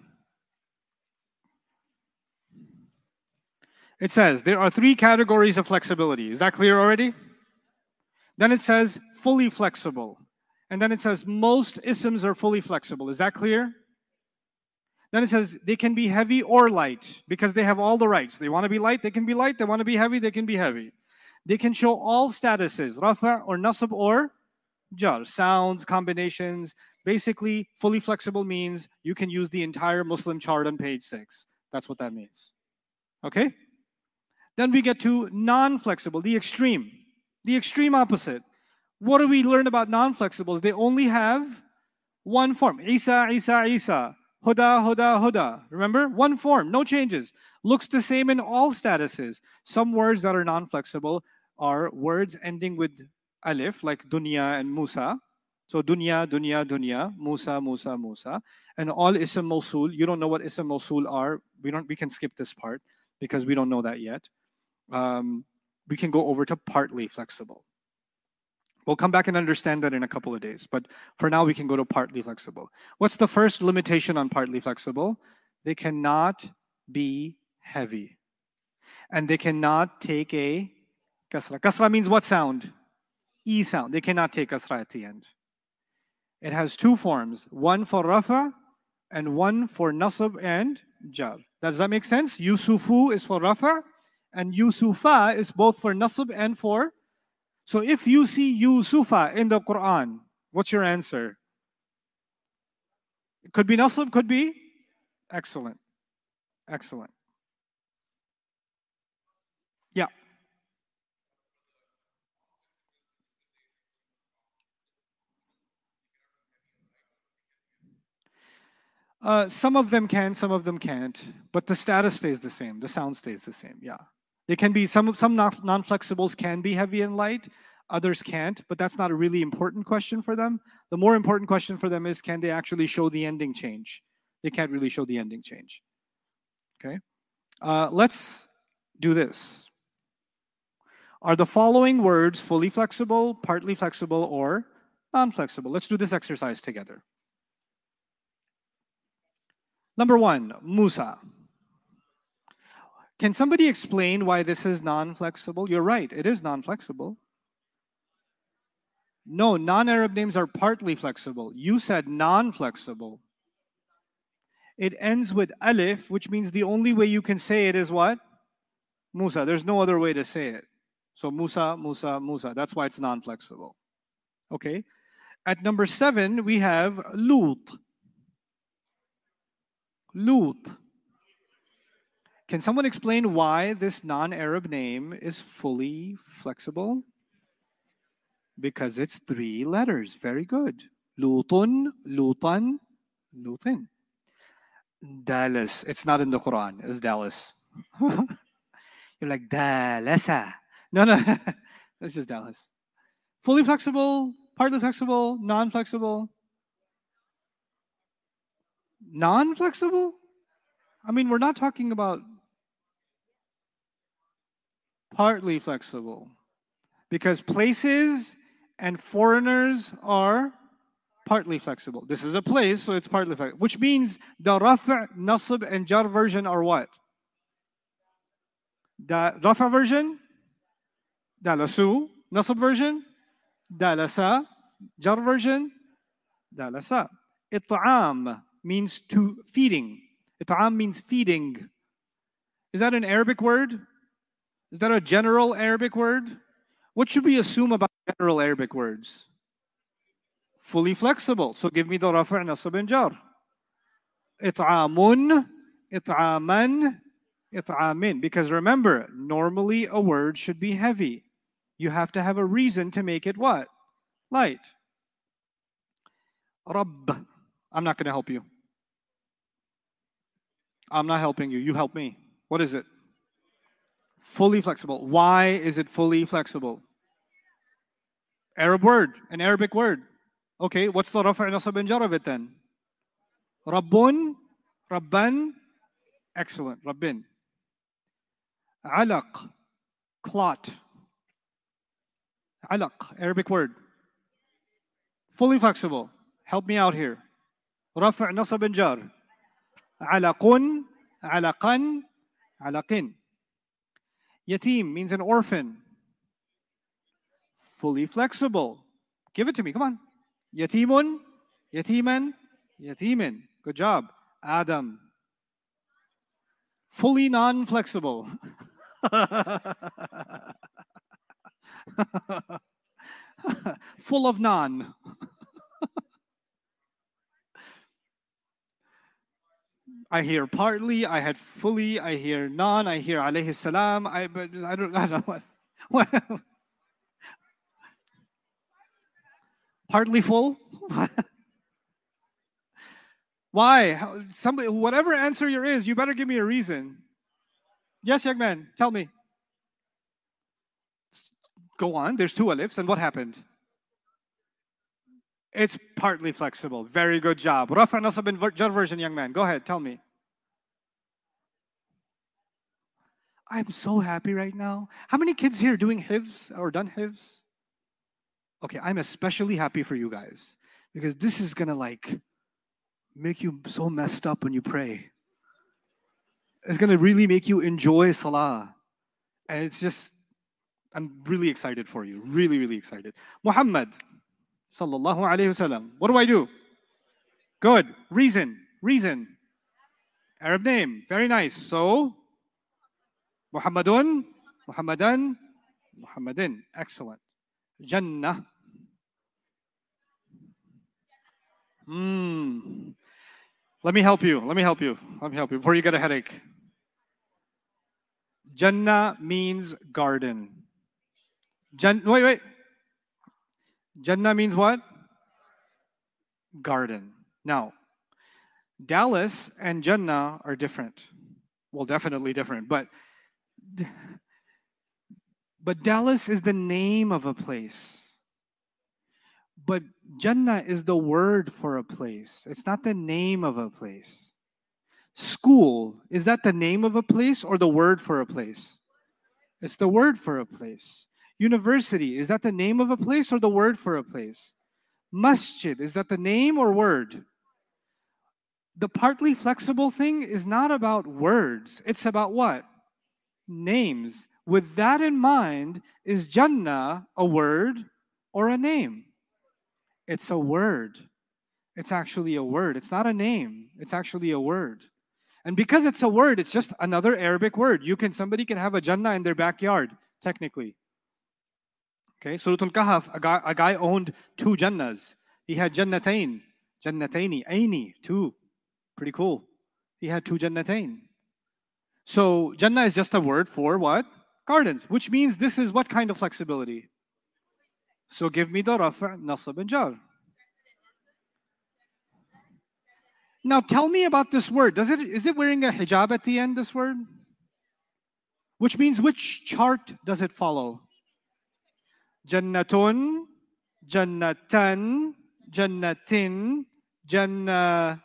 Speaker 2: It says there are three categories of flexibility. Is that clear already? Then it says fully flexible. And then it says most isms are fully flexible. Is that clear? Then it says they can be heavy or light because they have all the rights. They want to be light, they can be light. They want to be heavy, they can be heavy. They can show all statuses, rafa or nasab or jar, sounds, combinations. Basically, fully flexible means you can use the entire Muslim chart on page six. That's what that means. Okay? Then we get to non-flexible, the extreme. The extreme opposite. What do we learn about non-flexibles? They only have one form. Isa, Isa, Isa. Huda, Huda, Huda. Remember? One form, no changes. Looks the same in all statuses. Some words that are non-flexible are words ending with alif, like dunya and Musa. So dunya, dunya, dunya, Musa, Musa, Musa. And all ism mawsul. You don't know what ism mawsul are. We don't. We can skip this part because we don't know that yet. Um, we can go over to partly flexible. We'll come back and understand that in a couple of days. But for now, we can go to partly flexible. What's the first limitation on partly flexible? They cannot be heavy. And they cannot take a kasra. Kasra means what sound? E sound. They cannot take kasra at the end. It has two forms. One for rafa and one for nasab and jar. Does that make sense? Yusufu is for rafa and Yusufa is both for nasab and for. So if you see Yusufa in the Quran, what's your answer? It could be nasab, could be? Excellent. Excellent. Yeah. Uh, some of them can, some of them can't, but the status stays the same. The sound stays the same, yeah. They can be, some, some non-flexibles can be heavy and light, others can't, but that's not a really important question for them. The more important question for them is, can they actually show the ending change? They can't really show the ending change. Okay? Uh, let's do this. Are the following words fully flexible, partly flexible, or non-flexible? Let's do this exercise together. Number one, Musa. Can somebody explain why this is non-flexible? You're right, it is non-flexible. No, non-Arab names are partly flexible. You said non-flexible. It ends with alif, which means the only way you can say it is what? Musa. There's no other way to say it. So Musa, Musa, Musa. That's why it's non-flexible. Okay. At number seven, we have Lut. Lut. Can someone explain why this non-Arab name is fully flexible? Because it's three letters. Very good. Lutun, Lutan, Lutin. Dallas. It's not in the Quran. It's Dallas. You're like, Dalasa. No, no. It's just Dallas. Fully flexible, partly flexible, non-flexible. Non-flexible? I mean, we're not talking about partly flexible. Because places and foreigners are partly flexible. This is a place, so it's partly flexible. Which means the rafa, nasab, and jar version are what? The rafa version? Dalasu. Nasab version? Dalasa. Jar version? Dalasa. It'am means to feeding. It'am means feeding. Is that an Arabic word? Is that a general Arabic word? What should we assume about general Arabic words? Fully flexible. So give me the rafa' nasab and jar. It'amun, it'aman, it'amin. Because remember, normally a word should be heavy. You have to have a reason to make it what? Light. Rabb. I'm not going to help you. I'm not helping you. You help me. What is it? Fully flexible. Why is it fully flexible? Arab word, an Arabic word. Okay, what's the rafa' nasab and jar of it then? Rabbun, Rabban. Excellent, Rabbin. Alaq, clot. Alaq, Arabic word. Fully flexible. Help me out here. Rafa' nasab and jar. Alaqun, alaqan, alaqin. Yatim means an orphan. Fully flexible. Give it to me, come on. Yatimun, yatiman, yatimin. Good job. Adam. Fully non-flexible. Full of non. I hear partly, I had fully, I hear non, I hear alayhi salam, I, but I don't, I don't know what. what partly full? Why? How, somebody, whatever answer your is, you better give me a reason. Yes, young man, tell me. Go on, there's two alifs, and what happened? It's partly flexible. Very good job. Rafa' nasab and jar version, young man. Go ahead, tell me. I'm so happy right now. How many kids here doing hifz or done hifz? Okay, I'm especially happy for you guys because this is gonna like make you so messed up when you pray. It's gonna really make you enjoy salah. And it's just, I'm really excited for you. Really, really excited. Muhammad. Sallallahu alayhi wasallam. What do I do? Good. Reason. Reason. Arab name. Very nice. So, Muhammadun, Muhammadan, Muhammadin. Excellent. Jannah. Hmm. Let me help you. Let me help you. Let me help you before you get a headache. Jannah means garden. Jan- wait, wait. Jannah means what? Garden. Now, Dallas and Jannah are different. Well, definitely different. But, but Dallas is the name of a place. But Jannah is the word for a place. It's not the name of a place. School, is that the name of a place or the word for a place? It's the word for a place. University, is that the name of a place or the word for a place? Masjid, is that the name or word? The partly flexible thing is not about words. It's about what? Names. With that in mind, is Jannah a word or a name? It's a word. It's actually a word. It's not a name. It's actually a word. And because it's a word, it's just another Arabic word. You can, somebody can have a Jannah in their backyard, technically. Okay, Surah Al-Kahf, a guy, a guy owned two Jannahs. He had Jannatain, Jannataini, Aini, two. Pretty cool. He had two Jannatain. So Jannah is just a word for what? Gardens, which means this is what kind of flexibility? So give me the rafa', nasab, and jar. Now tell me about this word. Does it, is it wearing a hijab at the end, this word? Which means which chart does it follow? Jannatun, Jannatan, Jannatin, Jannatani,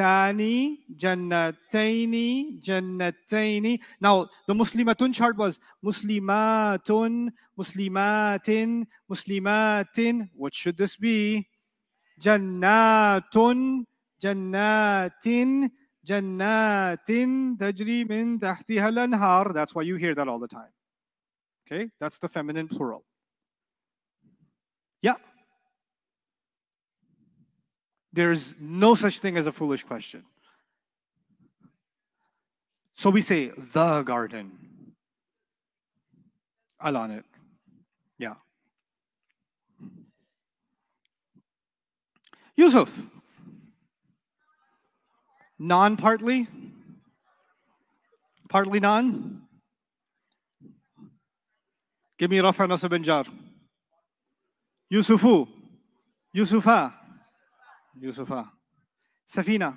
Speaker 2: Jannataini, Jannataini. Now, the Muslimatun chart was Muslimatun, Muslimatin, Muslimatin. What should this be? Jannatun, Jannatin, Jannatin, Tajri min tahtiha al-anhar. That's why you hear that all the time. Okay, that's the feminine plural. Yeah. There's no such thing as a foolish question. So we say the garden. I'll on it. Yeah. Yusuf. Non-partly? Partly non? Give me Rafa, Nasab, and Jar. Yusufu. Yusufa. Yusufa. Safina.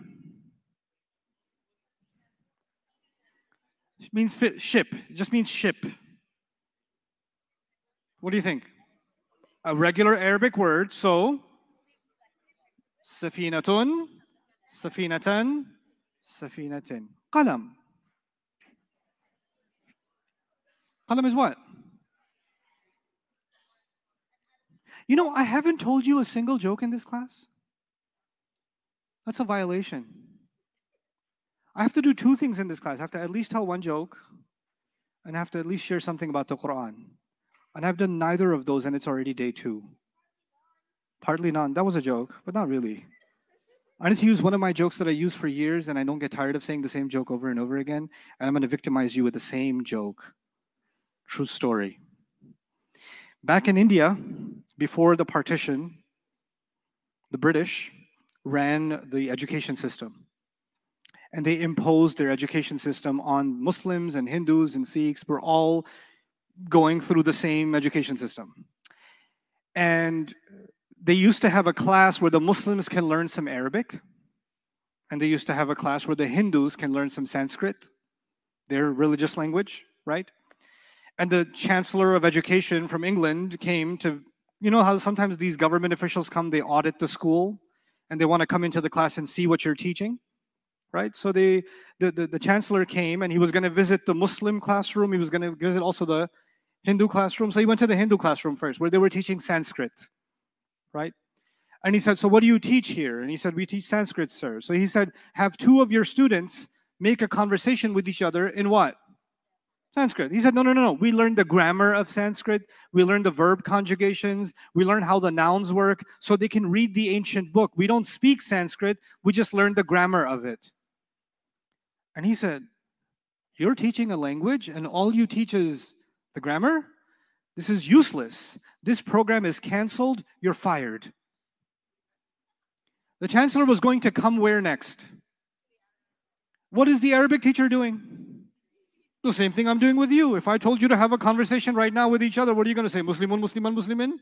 Speaker 2: It means fi- ship. It just means ship. What do you think? A regular Arabic word. So, safinatun, safinatan, safinatin. Qalam. Qalam is what? You know, I haven't told you a single joke in this class. That's a violation. I have to do two things in this class. I have to at least tell one joke, and I have to at least share something about the Quran. And I've done neither of those, and it's already day two. Partly none. That was a joke, but not really. I need to use one of my jokes that I use for years, and I don't get tired of saying the same joke over and over again, and I'm going to victimize you with the same joke. True story. Back in India, before the partition, the British ran the education system. And they imposed their education system on Muslims and Hindus and Sikhs. We're all going through the same education system. And they used to have a class where the Muslims can learn some Arabic. And they used to have a class where the Hindus can learn some Sanskrit, their religious language, right? And the Chancellor of Education from England came to, you know how sometimes these government officials come, they audit the school, and they want to come into the class and see what you're teaching, right? So they, the, the, the Chancellor came, and he was going to visit the Muslim classroom. He was going to visit also the Hindu classroom. So he went to the Hindu classroom first, where they were teaching Sanskrit, right? And he said, so what do you teach here? And he said, we teach Sanskrit, sir. So he said, have two of your students make a conversation with each other in what? Sanskrit. He said, no, no, no, no. We learned the grammar of Sanskrit. We learned the verb conjugations. We learned how the nouns work so they can read the ancient book. We don't speak Sanskrit. We just learned the grammar of it. And he said, you're teaching a language and all you teach is the grammar? This is useless. This program is canceled. You're fired. The Chancellor was going to come where next? What is the Arabic teacher doing? The same thing I'm doing with you. If I told you to have a conversation right now with each other, what are you going to say? Muslimun, Musliman, Muslimin?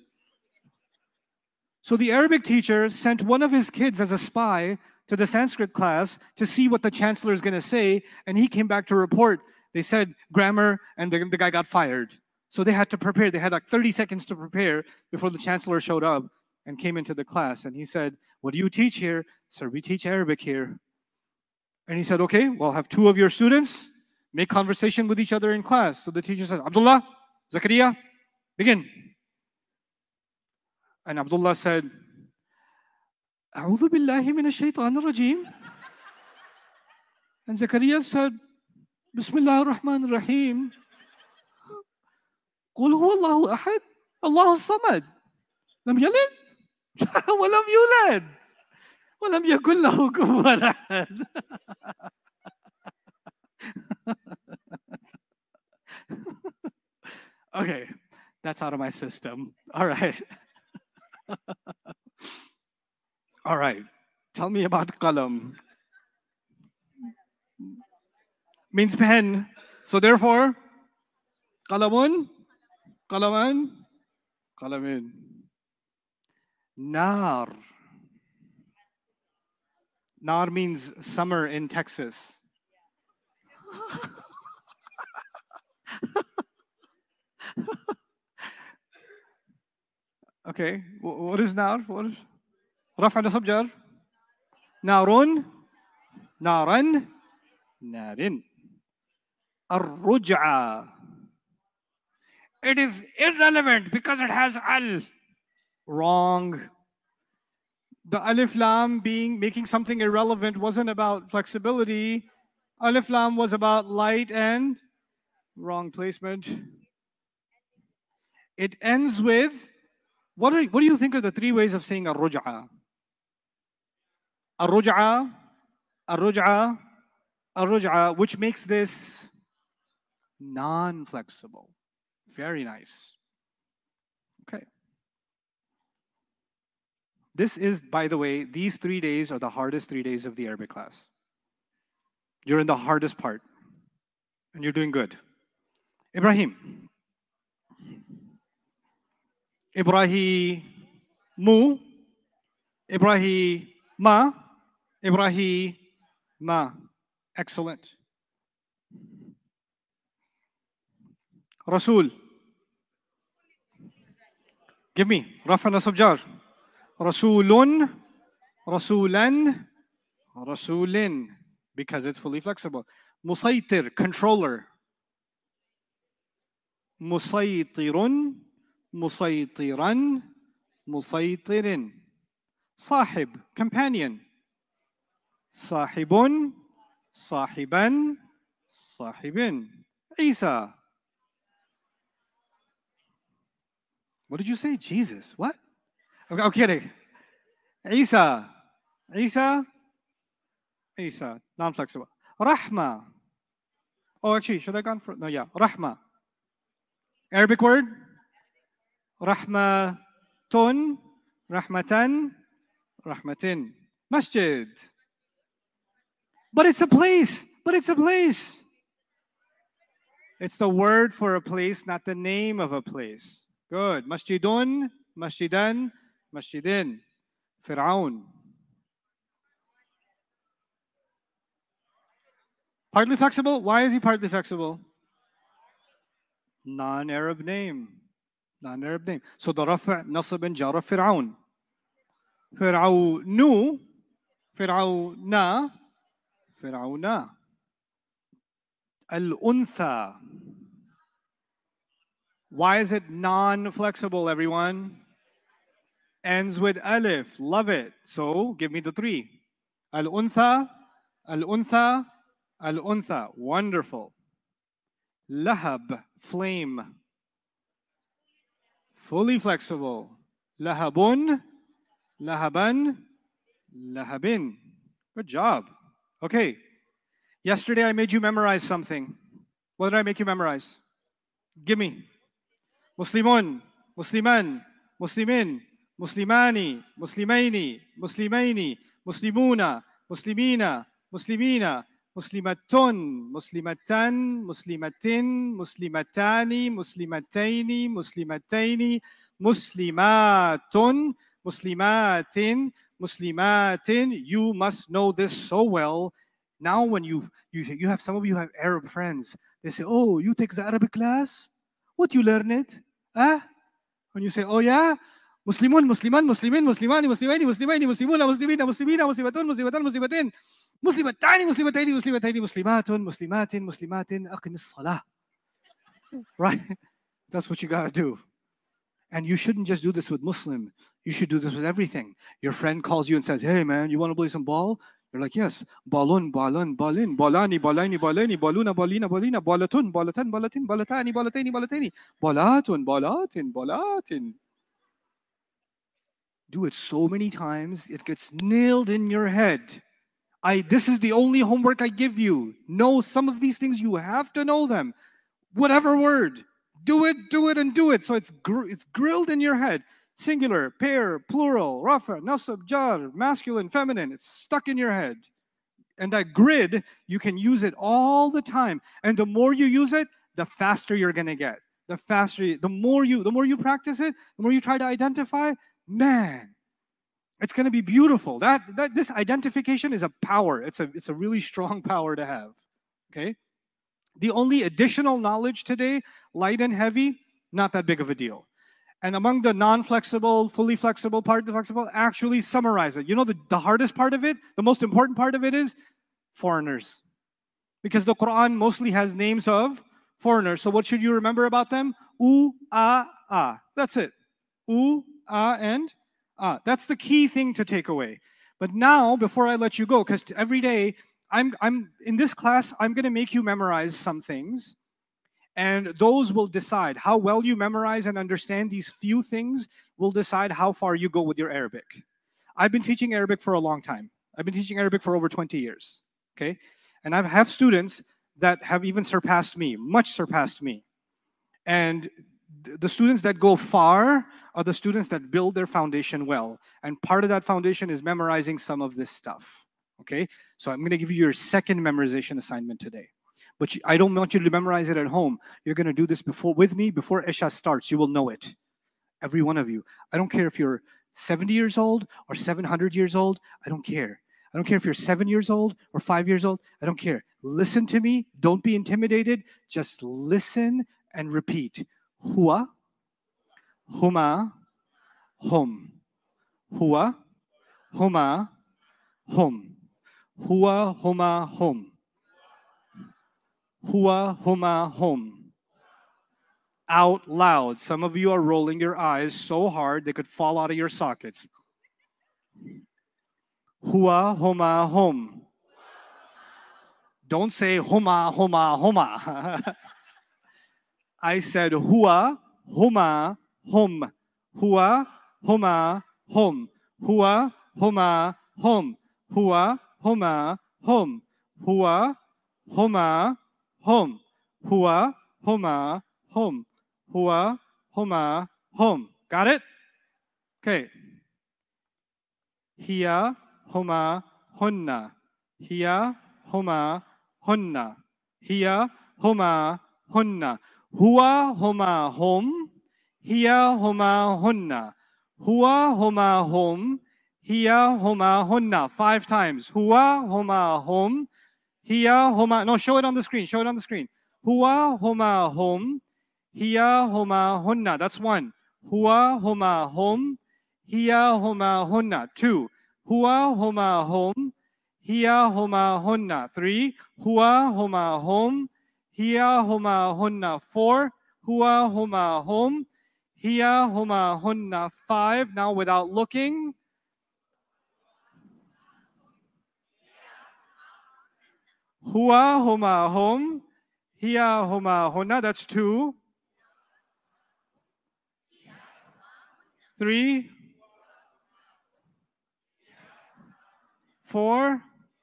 Speaker 2: So the Arabic teacher sent one of his kids as a spy to the Sanskrit class to see what the Chancellor is going to say, and he came back to report. They said grammar, and the, the guy got fired. So they had to prepare. They had like thirty seconds to prepare before the Chancellor showed up and came into the class. And he said, what do you teach here? Sir, we teach Arabic here. And he said, okay, well, have two of your students make conversation with each other in class. So the teacher said, Abdullah, Zakaria, begin. And Abdullah said, A'udhu billahi minash shaitanir rajim. And Zakaria said, Bismillah ar-Rahman ar-Rahim. Qul huwa Allahu ahad, Allahu samad. Lam yalid, wa lam yulad, wa lam yakul lahu kufuwan ahad. Okay, that's out of my system. All right. All right. Tell me about qalam. Means pen. So therefore, qalamun, qalaman, qalamin. Nar. Nar means summer in Texas. Okay, what is nar? What is رفع نصب جر? نار نارا نار. الرجعة. It is irrelevant because it has al. Wrong. The alif lam being making something irrelevant wasn't about flexibility. Alif lam was about light and wrong placement. It ends with, what, are, what do you think are the three ways of saying ar-ruj'a? Ar-ruj'a, ar-ruj'a, ar-ruj'a, which makes this non-flexible. Very nice. Okay. This is, by the way, these three days are the hardest three days of the Arabic class. You're in the hardest part, and you're doing good. Ibrahim. Ibrahim mu, Ibrahim ma, Ibrahim ma. Excellent. Rasul. Give me. Rafa nasab jar. Rasulun, Rasulan, Rasulin. Because it's fully flexible. Musaytir, controller. Musaytirun, Musaytiran, Musaytirin. Sahib, companion. Sahibun, Sahiban, Sahibin. Isa. What did you say? Jesus. What? Okay, I'm kidding. Isa. Isa. Isa. Non-flexible. Rahma. Oh, actually, should I go for? No, yeah. Rahma. Arabic word? Rahmatun. Rahmatan. Rahmatin. Masjid. But it's a place. But it's a place. It's the word for a place, not the name of a place. Good. Masjidun, masjidan, masjidin. Fir'aun. Partly flexible? Why is he partly flexible? Non-Arab name. Non-Arab name. So the rafa' nasab and jar of Fir'aun. Fir'aunu, Fir'auna, Fir'auna. Al-untha. Why is it non-flexible, everyone? Ends with alif. Love it. So give me the three. Al-untha, al-untha, al-untha. Wonderful. Lahab, flame. Fully flexible. Lahabun, lahaban, lahabin. Good job. Okay. Yesterday I made you memorize something. What did I make you memorize? Give me. Muslimun, Musliman, Muslimin, Muslimani, Muslimaini, Muslimaini, Muslimuna, Muslimina, Muslimina, Muslimatun, Muslimatan, Muslimatin, Muslimatani, Muslimataini, Muslimataini, Muslimatun, Muslimatin, Muslimatin. You must know this so well. Now when you, you, you have, some of you have Arab friends. They say, oh, you take the Arabic class? What you learn it? Huh? When you say, oh yeah? Muslimun, Musliman, Muslimin, Muslimani, Muslimaini, Muslimaini, Muslimuna, Muslimina, Muslimina, Muslimatun, Muslimatan, Muslimatin, Muslimatani, Muslimataini, Muslimataini, Muslimatun, Muslimatin, Muslimatin, Aqimis Salah. Right? That's what you gotta do. And you shouldn't just do this with Muslim. You should do this with everything. Your friend calls you and says, hey man, you want to play some ball? You're like, yes. Balun, balun, balin, balani, balani, balani, baluna, balina, balina, balatun, balatan, balatin, balatani, balatani, balatani, balatun, balatin, balatin. Do it so many times, it gets nailed in your head. I. This is the only homework I give you. Know some of these things, you have to know them. Whatever word. Do it, do it, and do it. So it's gr- it's grilled in your head. Singular, pair, plural, rafa, nasab, jar, masculine, feminine. It's stuck in your head. And that grid, you can use it all the time. And the more you use it, the faster you're gonna get. The faster, you, the more you, the more you practice it, the more you try to identify. Man, it's gonna be beautiful. That that this identification is a power. It's a it's a really strong power to have. Okay. The only additional knowledge today, light and heavy, not that big of a deal. And among the non-flexible, fully flexible, partly flexible, actually summarize it. You know the, the hardest part of it, the most important part of it is foreigners. Because the Quran mostly has names of foreigners. So what should you remember about them? U, a, a. That's it. U, a, and a. That's the key thing to take away. But now, before I let you go, because every day, I'm, I'm in this class, I'm going to make you memorize some things. And those will decide how well you memorize and understand these few things will decide how far you go with your Arabic. I've been teaching Arabic for a long time. I've been teaching Arabic for over twenty years, okay? And I have students that have even surpassed me, much surpassed me. And th- the students that go far are the students that build their foundation well. And part of that foundation is memorizing some of this stuff, okay? So I'm gonna give you your second memorization assignment today. But you, I don't want you to memorize it at home. You're going to do this before with me before Isha starts. You will know it. Every one of you. I don't care if you're seventy years old or seven hundred years old. I don't care. I don't care if you're seven years old or five years old. I don't care. Listen to me. Don't be intimidated. Just listen and repeat. Hua, huma, hum. Hua, huma, hum. Hua, huma, hum. Hua, huma, hum. Out loud. Some of you are rolling your eyes so hard they could fall out of your sockets. Hua, huma, hum. Don't say huma, huma, huma. I said hua, huma, hum. Hua, huma, hum. Hua, huma, hum. Hua, huma, hum. Hua, huma, hum. Hua, huma, hum. Hua, huma, hum. Got it? Okay. Hia, huma, hunna. Hia, huma, hunna. Hia, huma, hunna. Hua, huma, hum. Hia, huma, hunna. Hua, huma, hum. Hia, huma, hunna. Five times. Hua, huma, hum. Hia, huma. No, show it on the screen. Show it on the screen. Hua, huma, hum. Hia, huma, hunna. That's one. Hua, huma, hum. Hia, huma, hunna. Two. Hua, huma, hum. Hia, huma, hunna. Three. Hua, huma, hum. Hia, huma, hunna. Four. Hua, huma, hum. Hia, huma, hunna. Five. Now without looking. Hua, huma, hum. Hia, huma, hunna. That's two. Three. Four.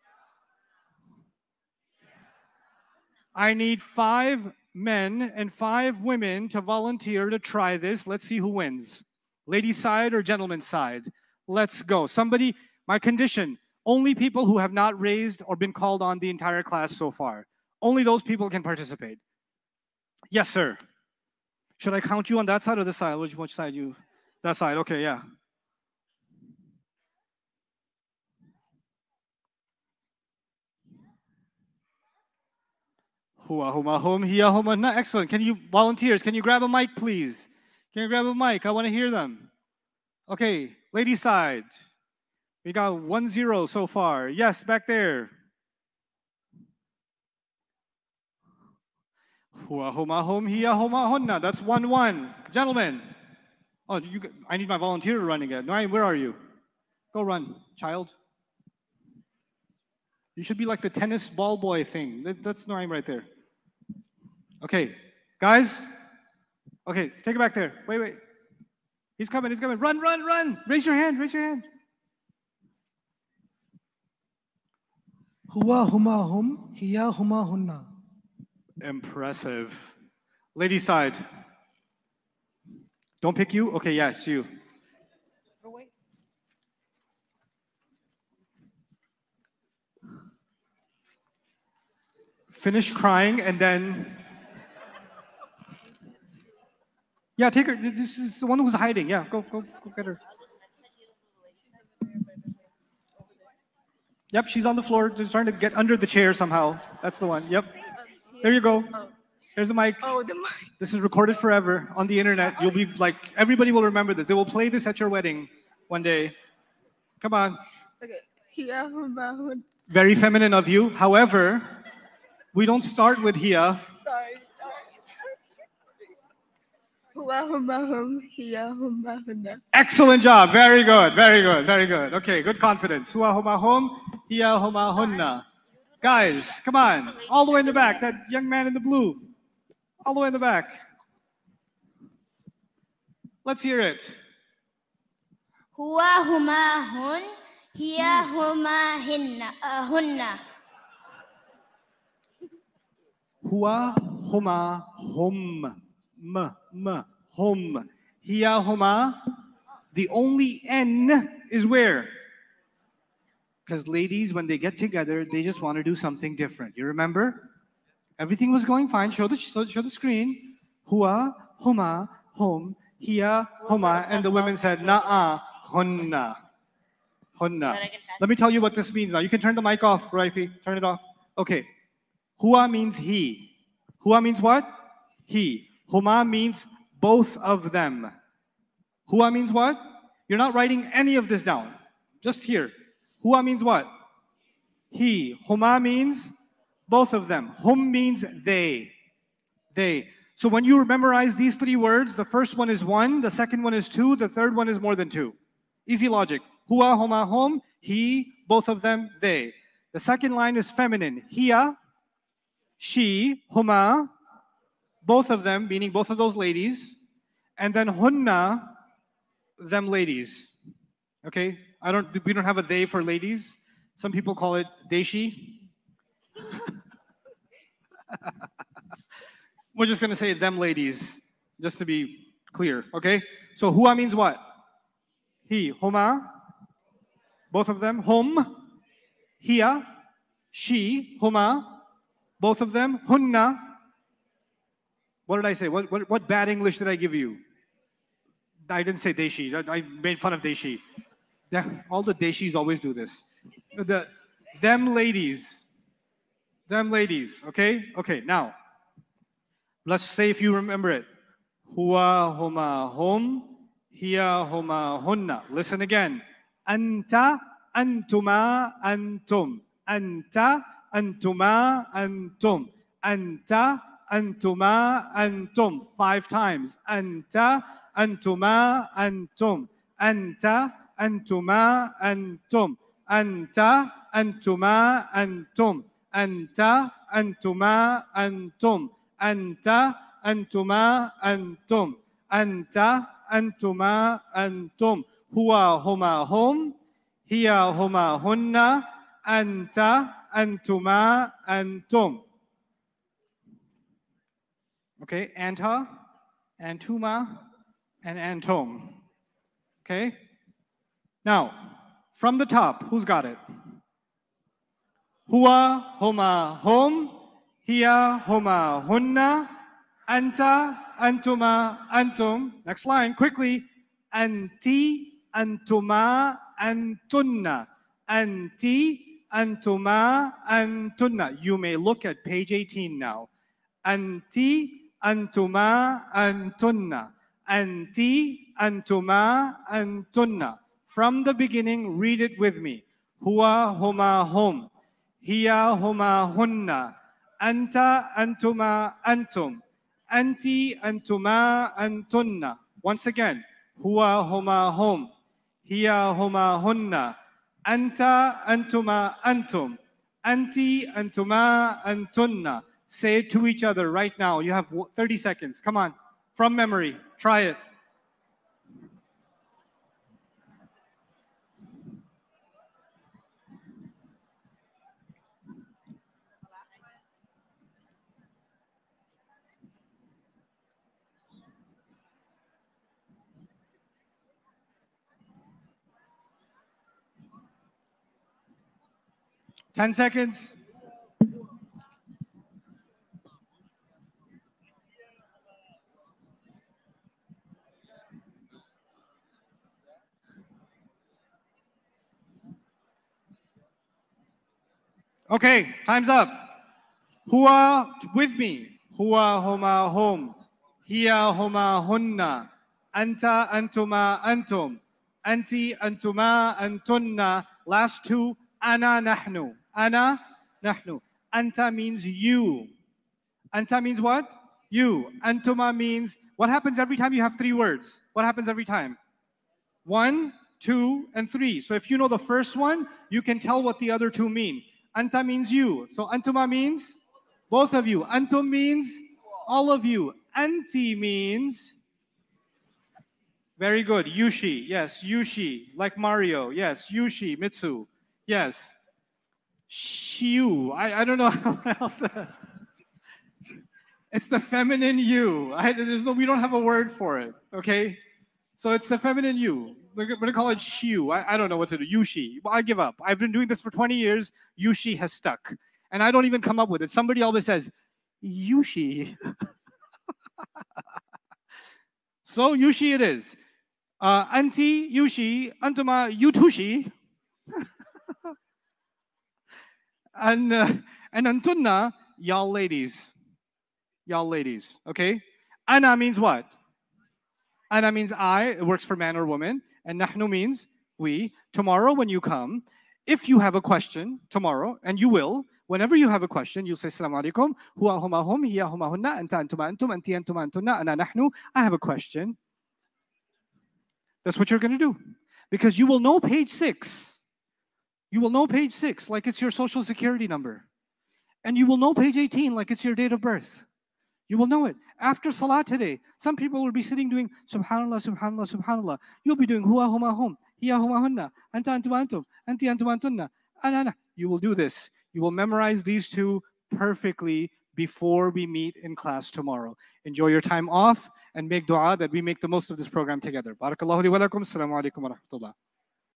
Speaker 2: I need five men and five women to volunteer to try this. Let's see who wins. Ladies' side or gentlemen's side? Let's go. Somebody, my condition, only people who have not raised or been called on the entire class so far. Only those people can participate. Yes, sir. Should I count you on that side or this side? Which, which side you? That side, okay, yeah. Hua, huma, hum, hia, huma, na. Excellent. Can you, volunteers, can you grab a mic, please? Can you grab a mic? I want to hear them. Okay, ladies' side. We got one zero so far. Yes, back there. Hua, huma, hum, hia, huma, honna. That's one one. Gentlemen. Oh, you, I need my volunteer to run again. Noaim, where are you? Go run, child. You should be like the tennis ball boy thing. That, that's Noaim right there. Okay, guys. Okay, take it back there. Wait, wait. He's coming, he's coming. Run, run, run. Raise your hand, raise your hand.
Speaker 3: Hua, huma, hum, hia, huma, hunna.
Speaker 2: Impressive. Lady side. Don't pick you? Okay, yeah, it's you. Finish crying and then... Yeah, take her. This is the one who's hiding. Yeah, go, go, go get her. Yep, she's on the floor, just trying to get under the chair somehow. That's the one. Yep. There you go. There's the mic.
Speaker 4: Oh, the mic.
Speaker 2: This is recorded forever on the internet. You'll be like, everybody will remember this. They will play this at your wedding one day. Come on.
Speaker 4: Okay. Hia, huma, hun.
Speaker 2: Very feminine of you. However, we don't start with Hia.
Speaker 4: Sorry. Hua, huma, hum, hia, huma, hunna.
Speaker 2: Excellent job. Very good. Very good. Very good. Okay, good confidence. Hua, huma, hum, hia, huma, hunna. Guys, come on. All the way in the back. That young man in the blue. All the way in the back. Let's hear it.
Speaker 5: Hua, huma, hun, hia, huma, hinna, uh, hunna.
Speaker 2: Hua, huma, hum. M, m, hum. Hia, huma. The only N is where? Because ladies, when they get together, they just want to do something different. You remember? Everything was going fine. Show the, show the screen. Hua, huma, hum, hiya, huma, and the women said, na'a, hunna. Hunna. Let me tell you what this means now. You can turn the mic off, Raifi. Turn it off. Okay. Huwa means he. Huwa means what? He. Huma means both of them. Huwa means what? You're not writing any of this down. Just here. Huwa means what? He. Huma means both of them. Hum means they. They. So when you memorize these three words, the first one is one, the second one is two, the third one is more than two. Easy logic. Huwa, huma, hum, he, both of them, they. The second line is feminine. Hiya, she, huma, both of them, meaning both of those ladies. And then hunna, them ladies. Okay? I don't we don't have a they for ladies. Some people call it deshi. We're just gonna say them ladies, just to be clear, okay? So huwa means what? He, huma, both of them, hum, hiya, she, huma, both of them, hunna. What did I say? What, what, what bad English did I give you? I didn't say deshi. I, I made fun of deshi. Yeah, all the deshis always do this. The, them ladies. Them ladies, okay? Okay, now, let's say if you remember it. Huwa, huma, hum, hiya, huma, hunna. Listen again. Anta, antuma, antum. Anta, antuma, antum. Anta, antuma, antum. Five times. Anta, antuma, antum. Anta, antuma, antum. Anta, antuma, antum. Anta, antuma, antum. Anta, antuma, antum. Anta, antuma, antum. Huwa, huma, hum. Hiya, huma, hunna. Anta, antuma, antum. Okay, anta, antuma, and antum. Okay? Now, from the top, who's got it? Huwa, huma, hum. Hiya, huma, hunna. Anta, antuma, antum. Next line, quickly. Anti, antuma, antunna. Anti, antuma, antunna. You may look at page eighteen now. Anti, antuma, antunna. Anti, antuma, antunna. From the beginning, read it with me. Huwa, huma, hum. Hiya, huma, hunna. Anta, antuma, antum. Anti, antuma, antunna. Once again. Huwa, huma, hum. Hiya, huma, hunna. Anta, antuma, antum. Anti, antuma, antunna. Say it to each other right now. You have thirty seconds. Come on. From memory. Try it. Ten seconds. Okay, time's up. Huwa, with me. Huwa, huma, hum. Hiya, huma, hunna. Anta, antuma, antum. Anti, antuma, antunna. Last two. Ana, nahnu. Ana, nahnu. Anta means you. Anta means what? You. Antuma means, what happens every time you have three words? What happens every time? One, two, and three. So if you know the first one, you can tell what the other two mean. Anta means you. So antuma means both of you. Antum means all of you. Anti means, very good, Yushi. Yes, Yushi. Like Mario. Yes, Yushi, Mitsu. Yes. Shiu. I, I don't know what else. It's the feminine you. I, there's no, we don't have a word for it. Okay? So it's the feminine you. We're going to call it Shiu. I, I don't know what to do. Yushi. Well, I give up. I've been doing this for twenty years. Yushi has stuck. And I don't even come up with it. Somebody always says, Yushi. So yushi it is. Uh, anti, yushi, antuma, yutushi. and uh, and antunna, y'all ladies. Y'all ladies, okay? Ana means what? Ana means I, it works for man or woman. And nahnu means we. Tomorrow when you come, if you have a question tomorrow, and you will, whenever you have a question, you'll say, Assalamu alaikum, huwa huma hum, hiya huma hunna, anta antuma antum, anti antuma antunna, ana nahnu. I have a question. That's what you're going to do. Because you will know page six. You will know page six like it's your social security number. And you will know page eighteen like it's your date of birth. You will know it. After Salah today, some people will be sitting doing Subhanallah, Subhanallah, Subhanallah. You'll be doing Huwa huma hum, hiya huma hunna, anta antum antum, anti antum antunna, ana ana. You will do this. You will memorize these two perfectly before we meet in class tomorrow. Enjoy your time off and make dua that we make the most of this program together. Barakallahu li wa lakum. Assalamu alaikum wa rahmatullah.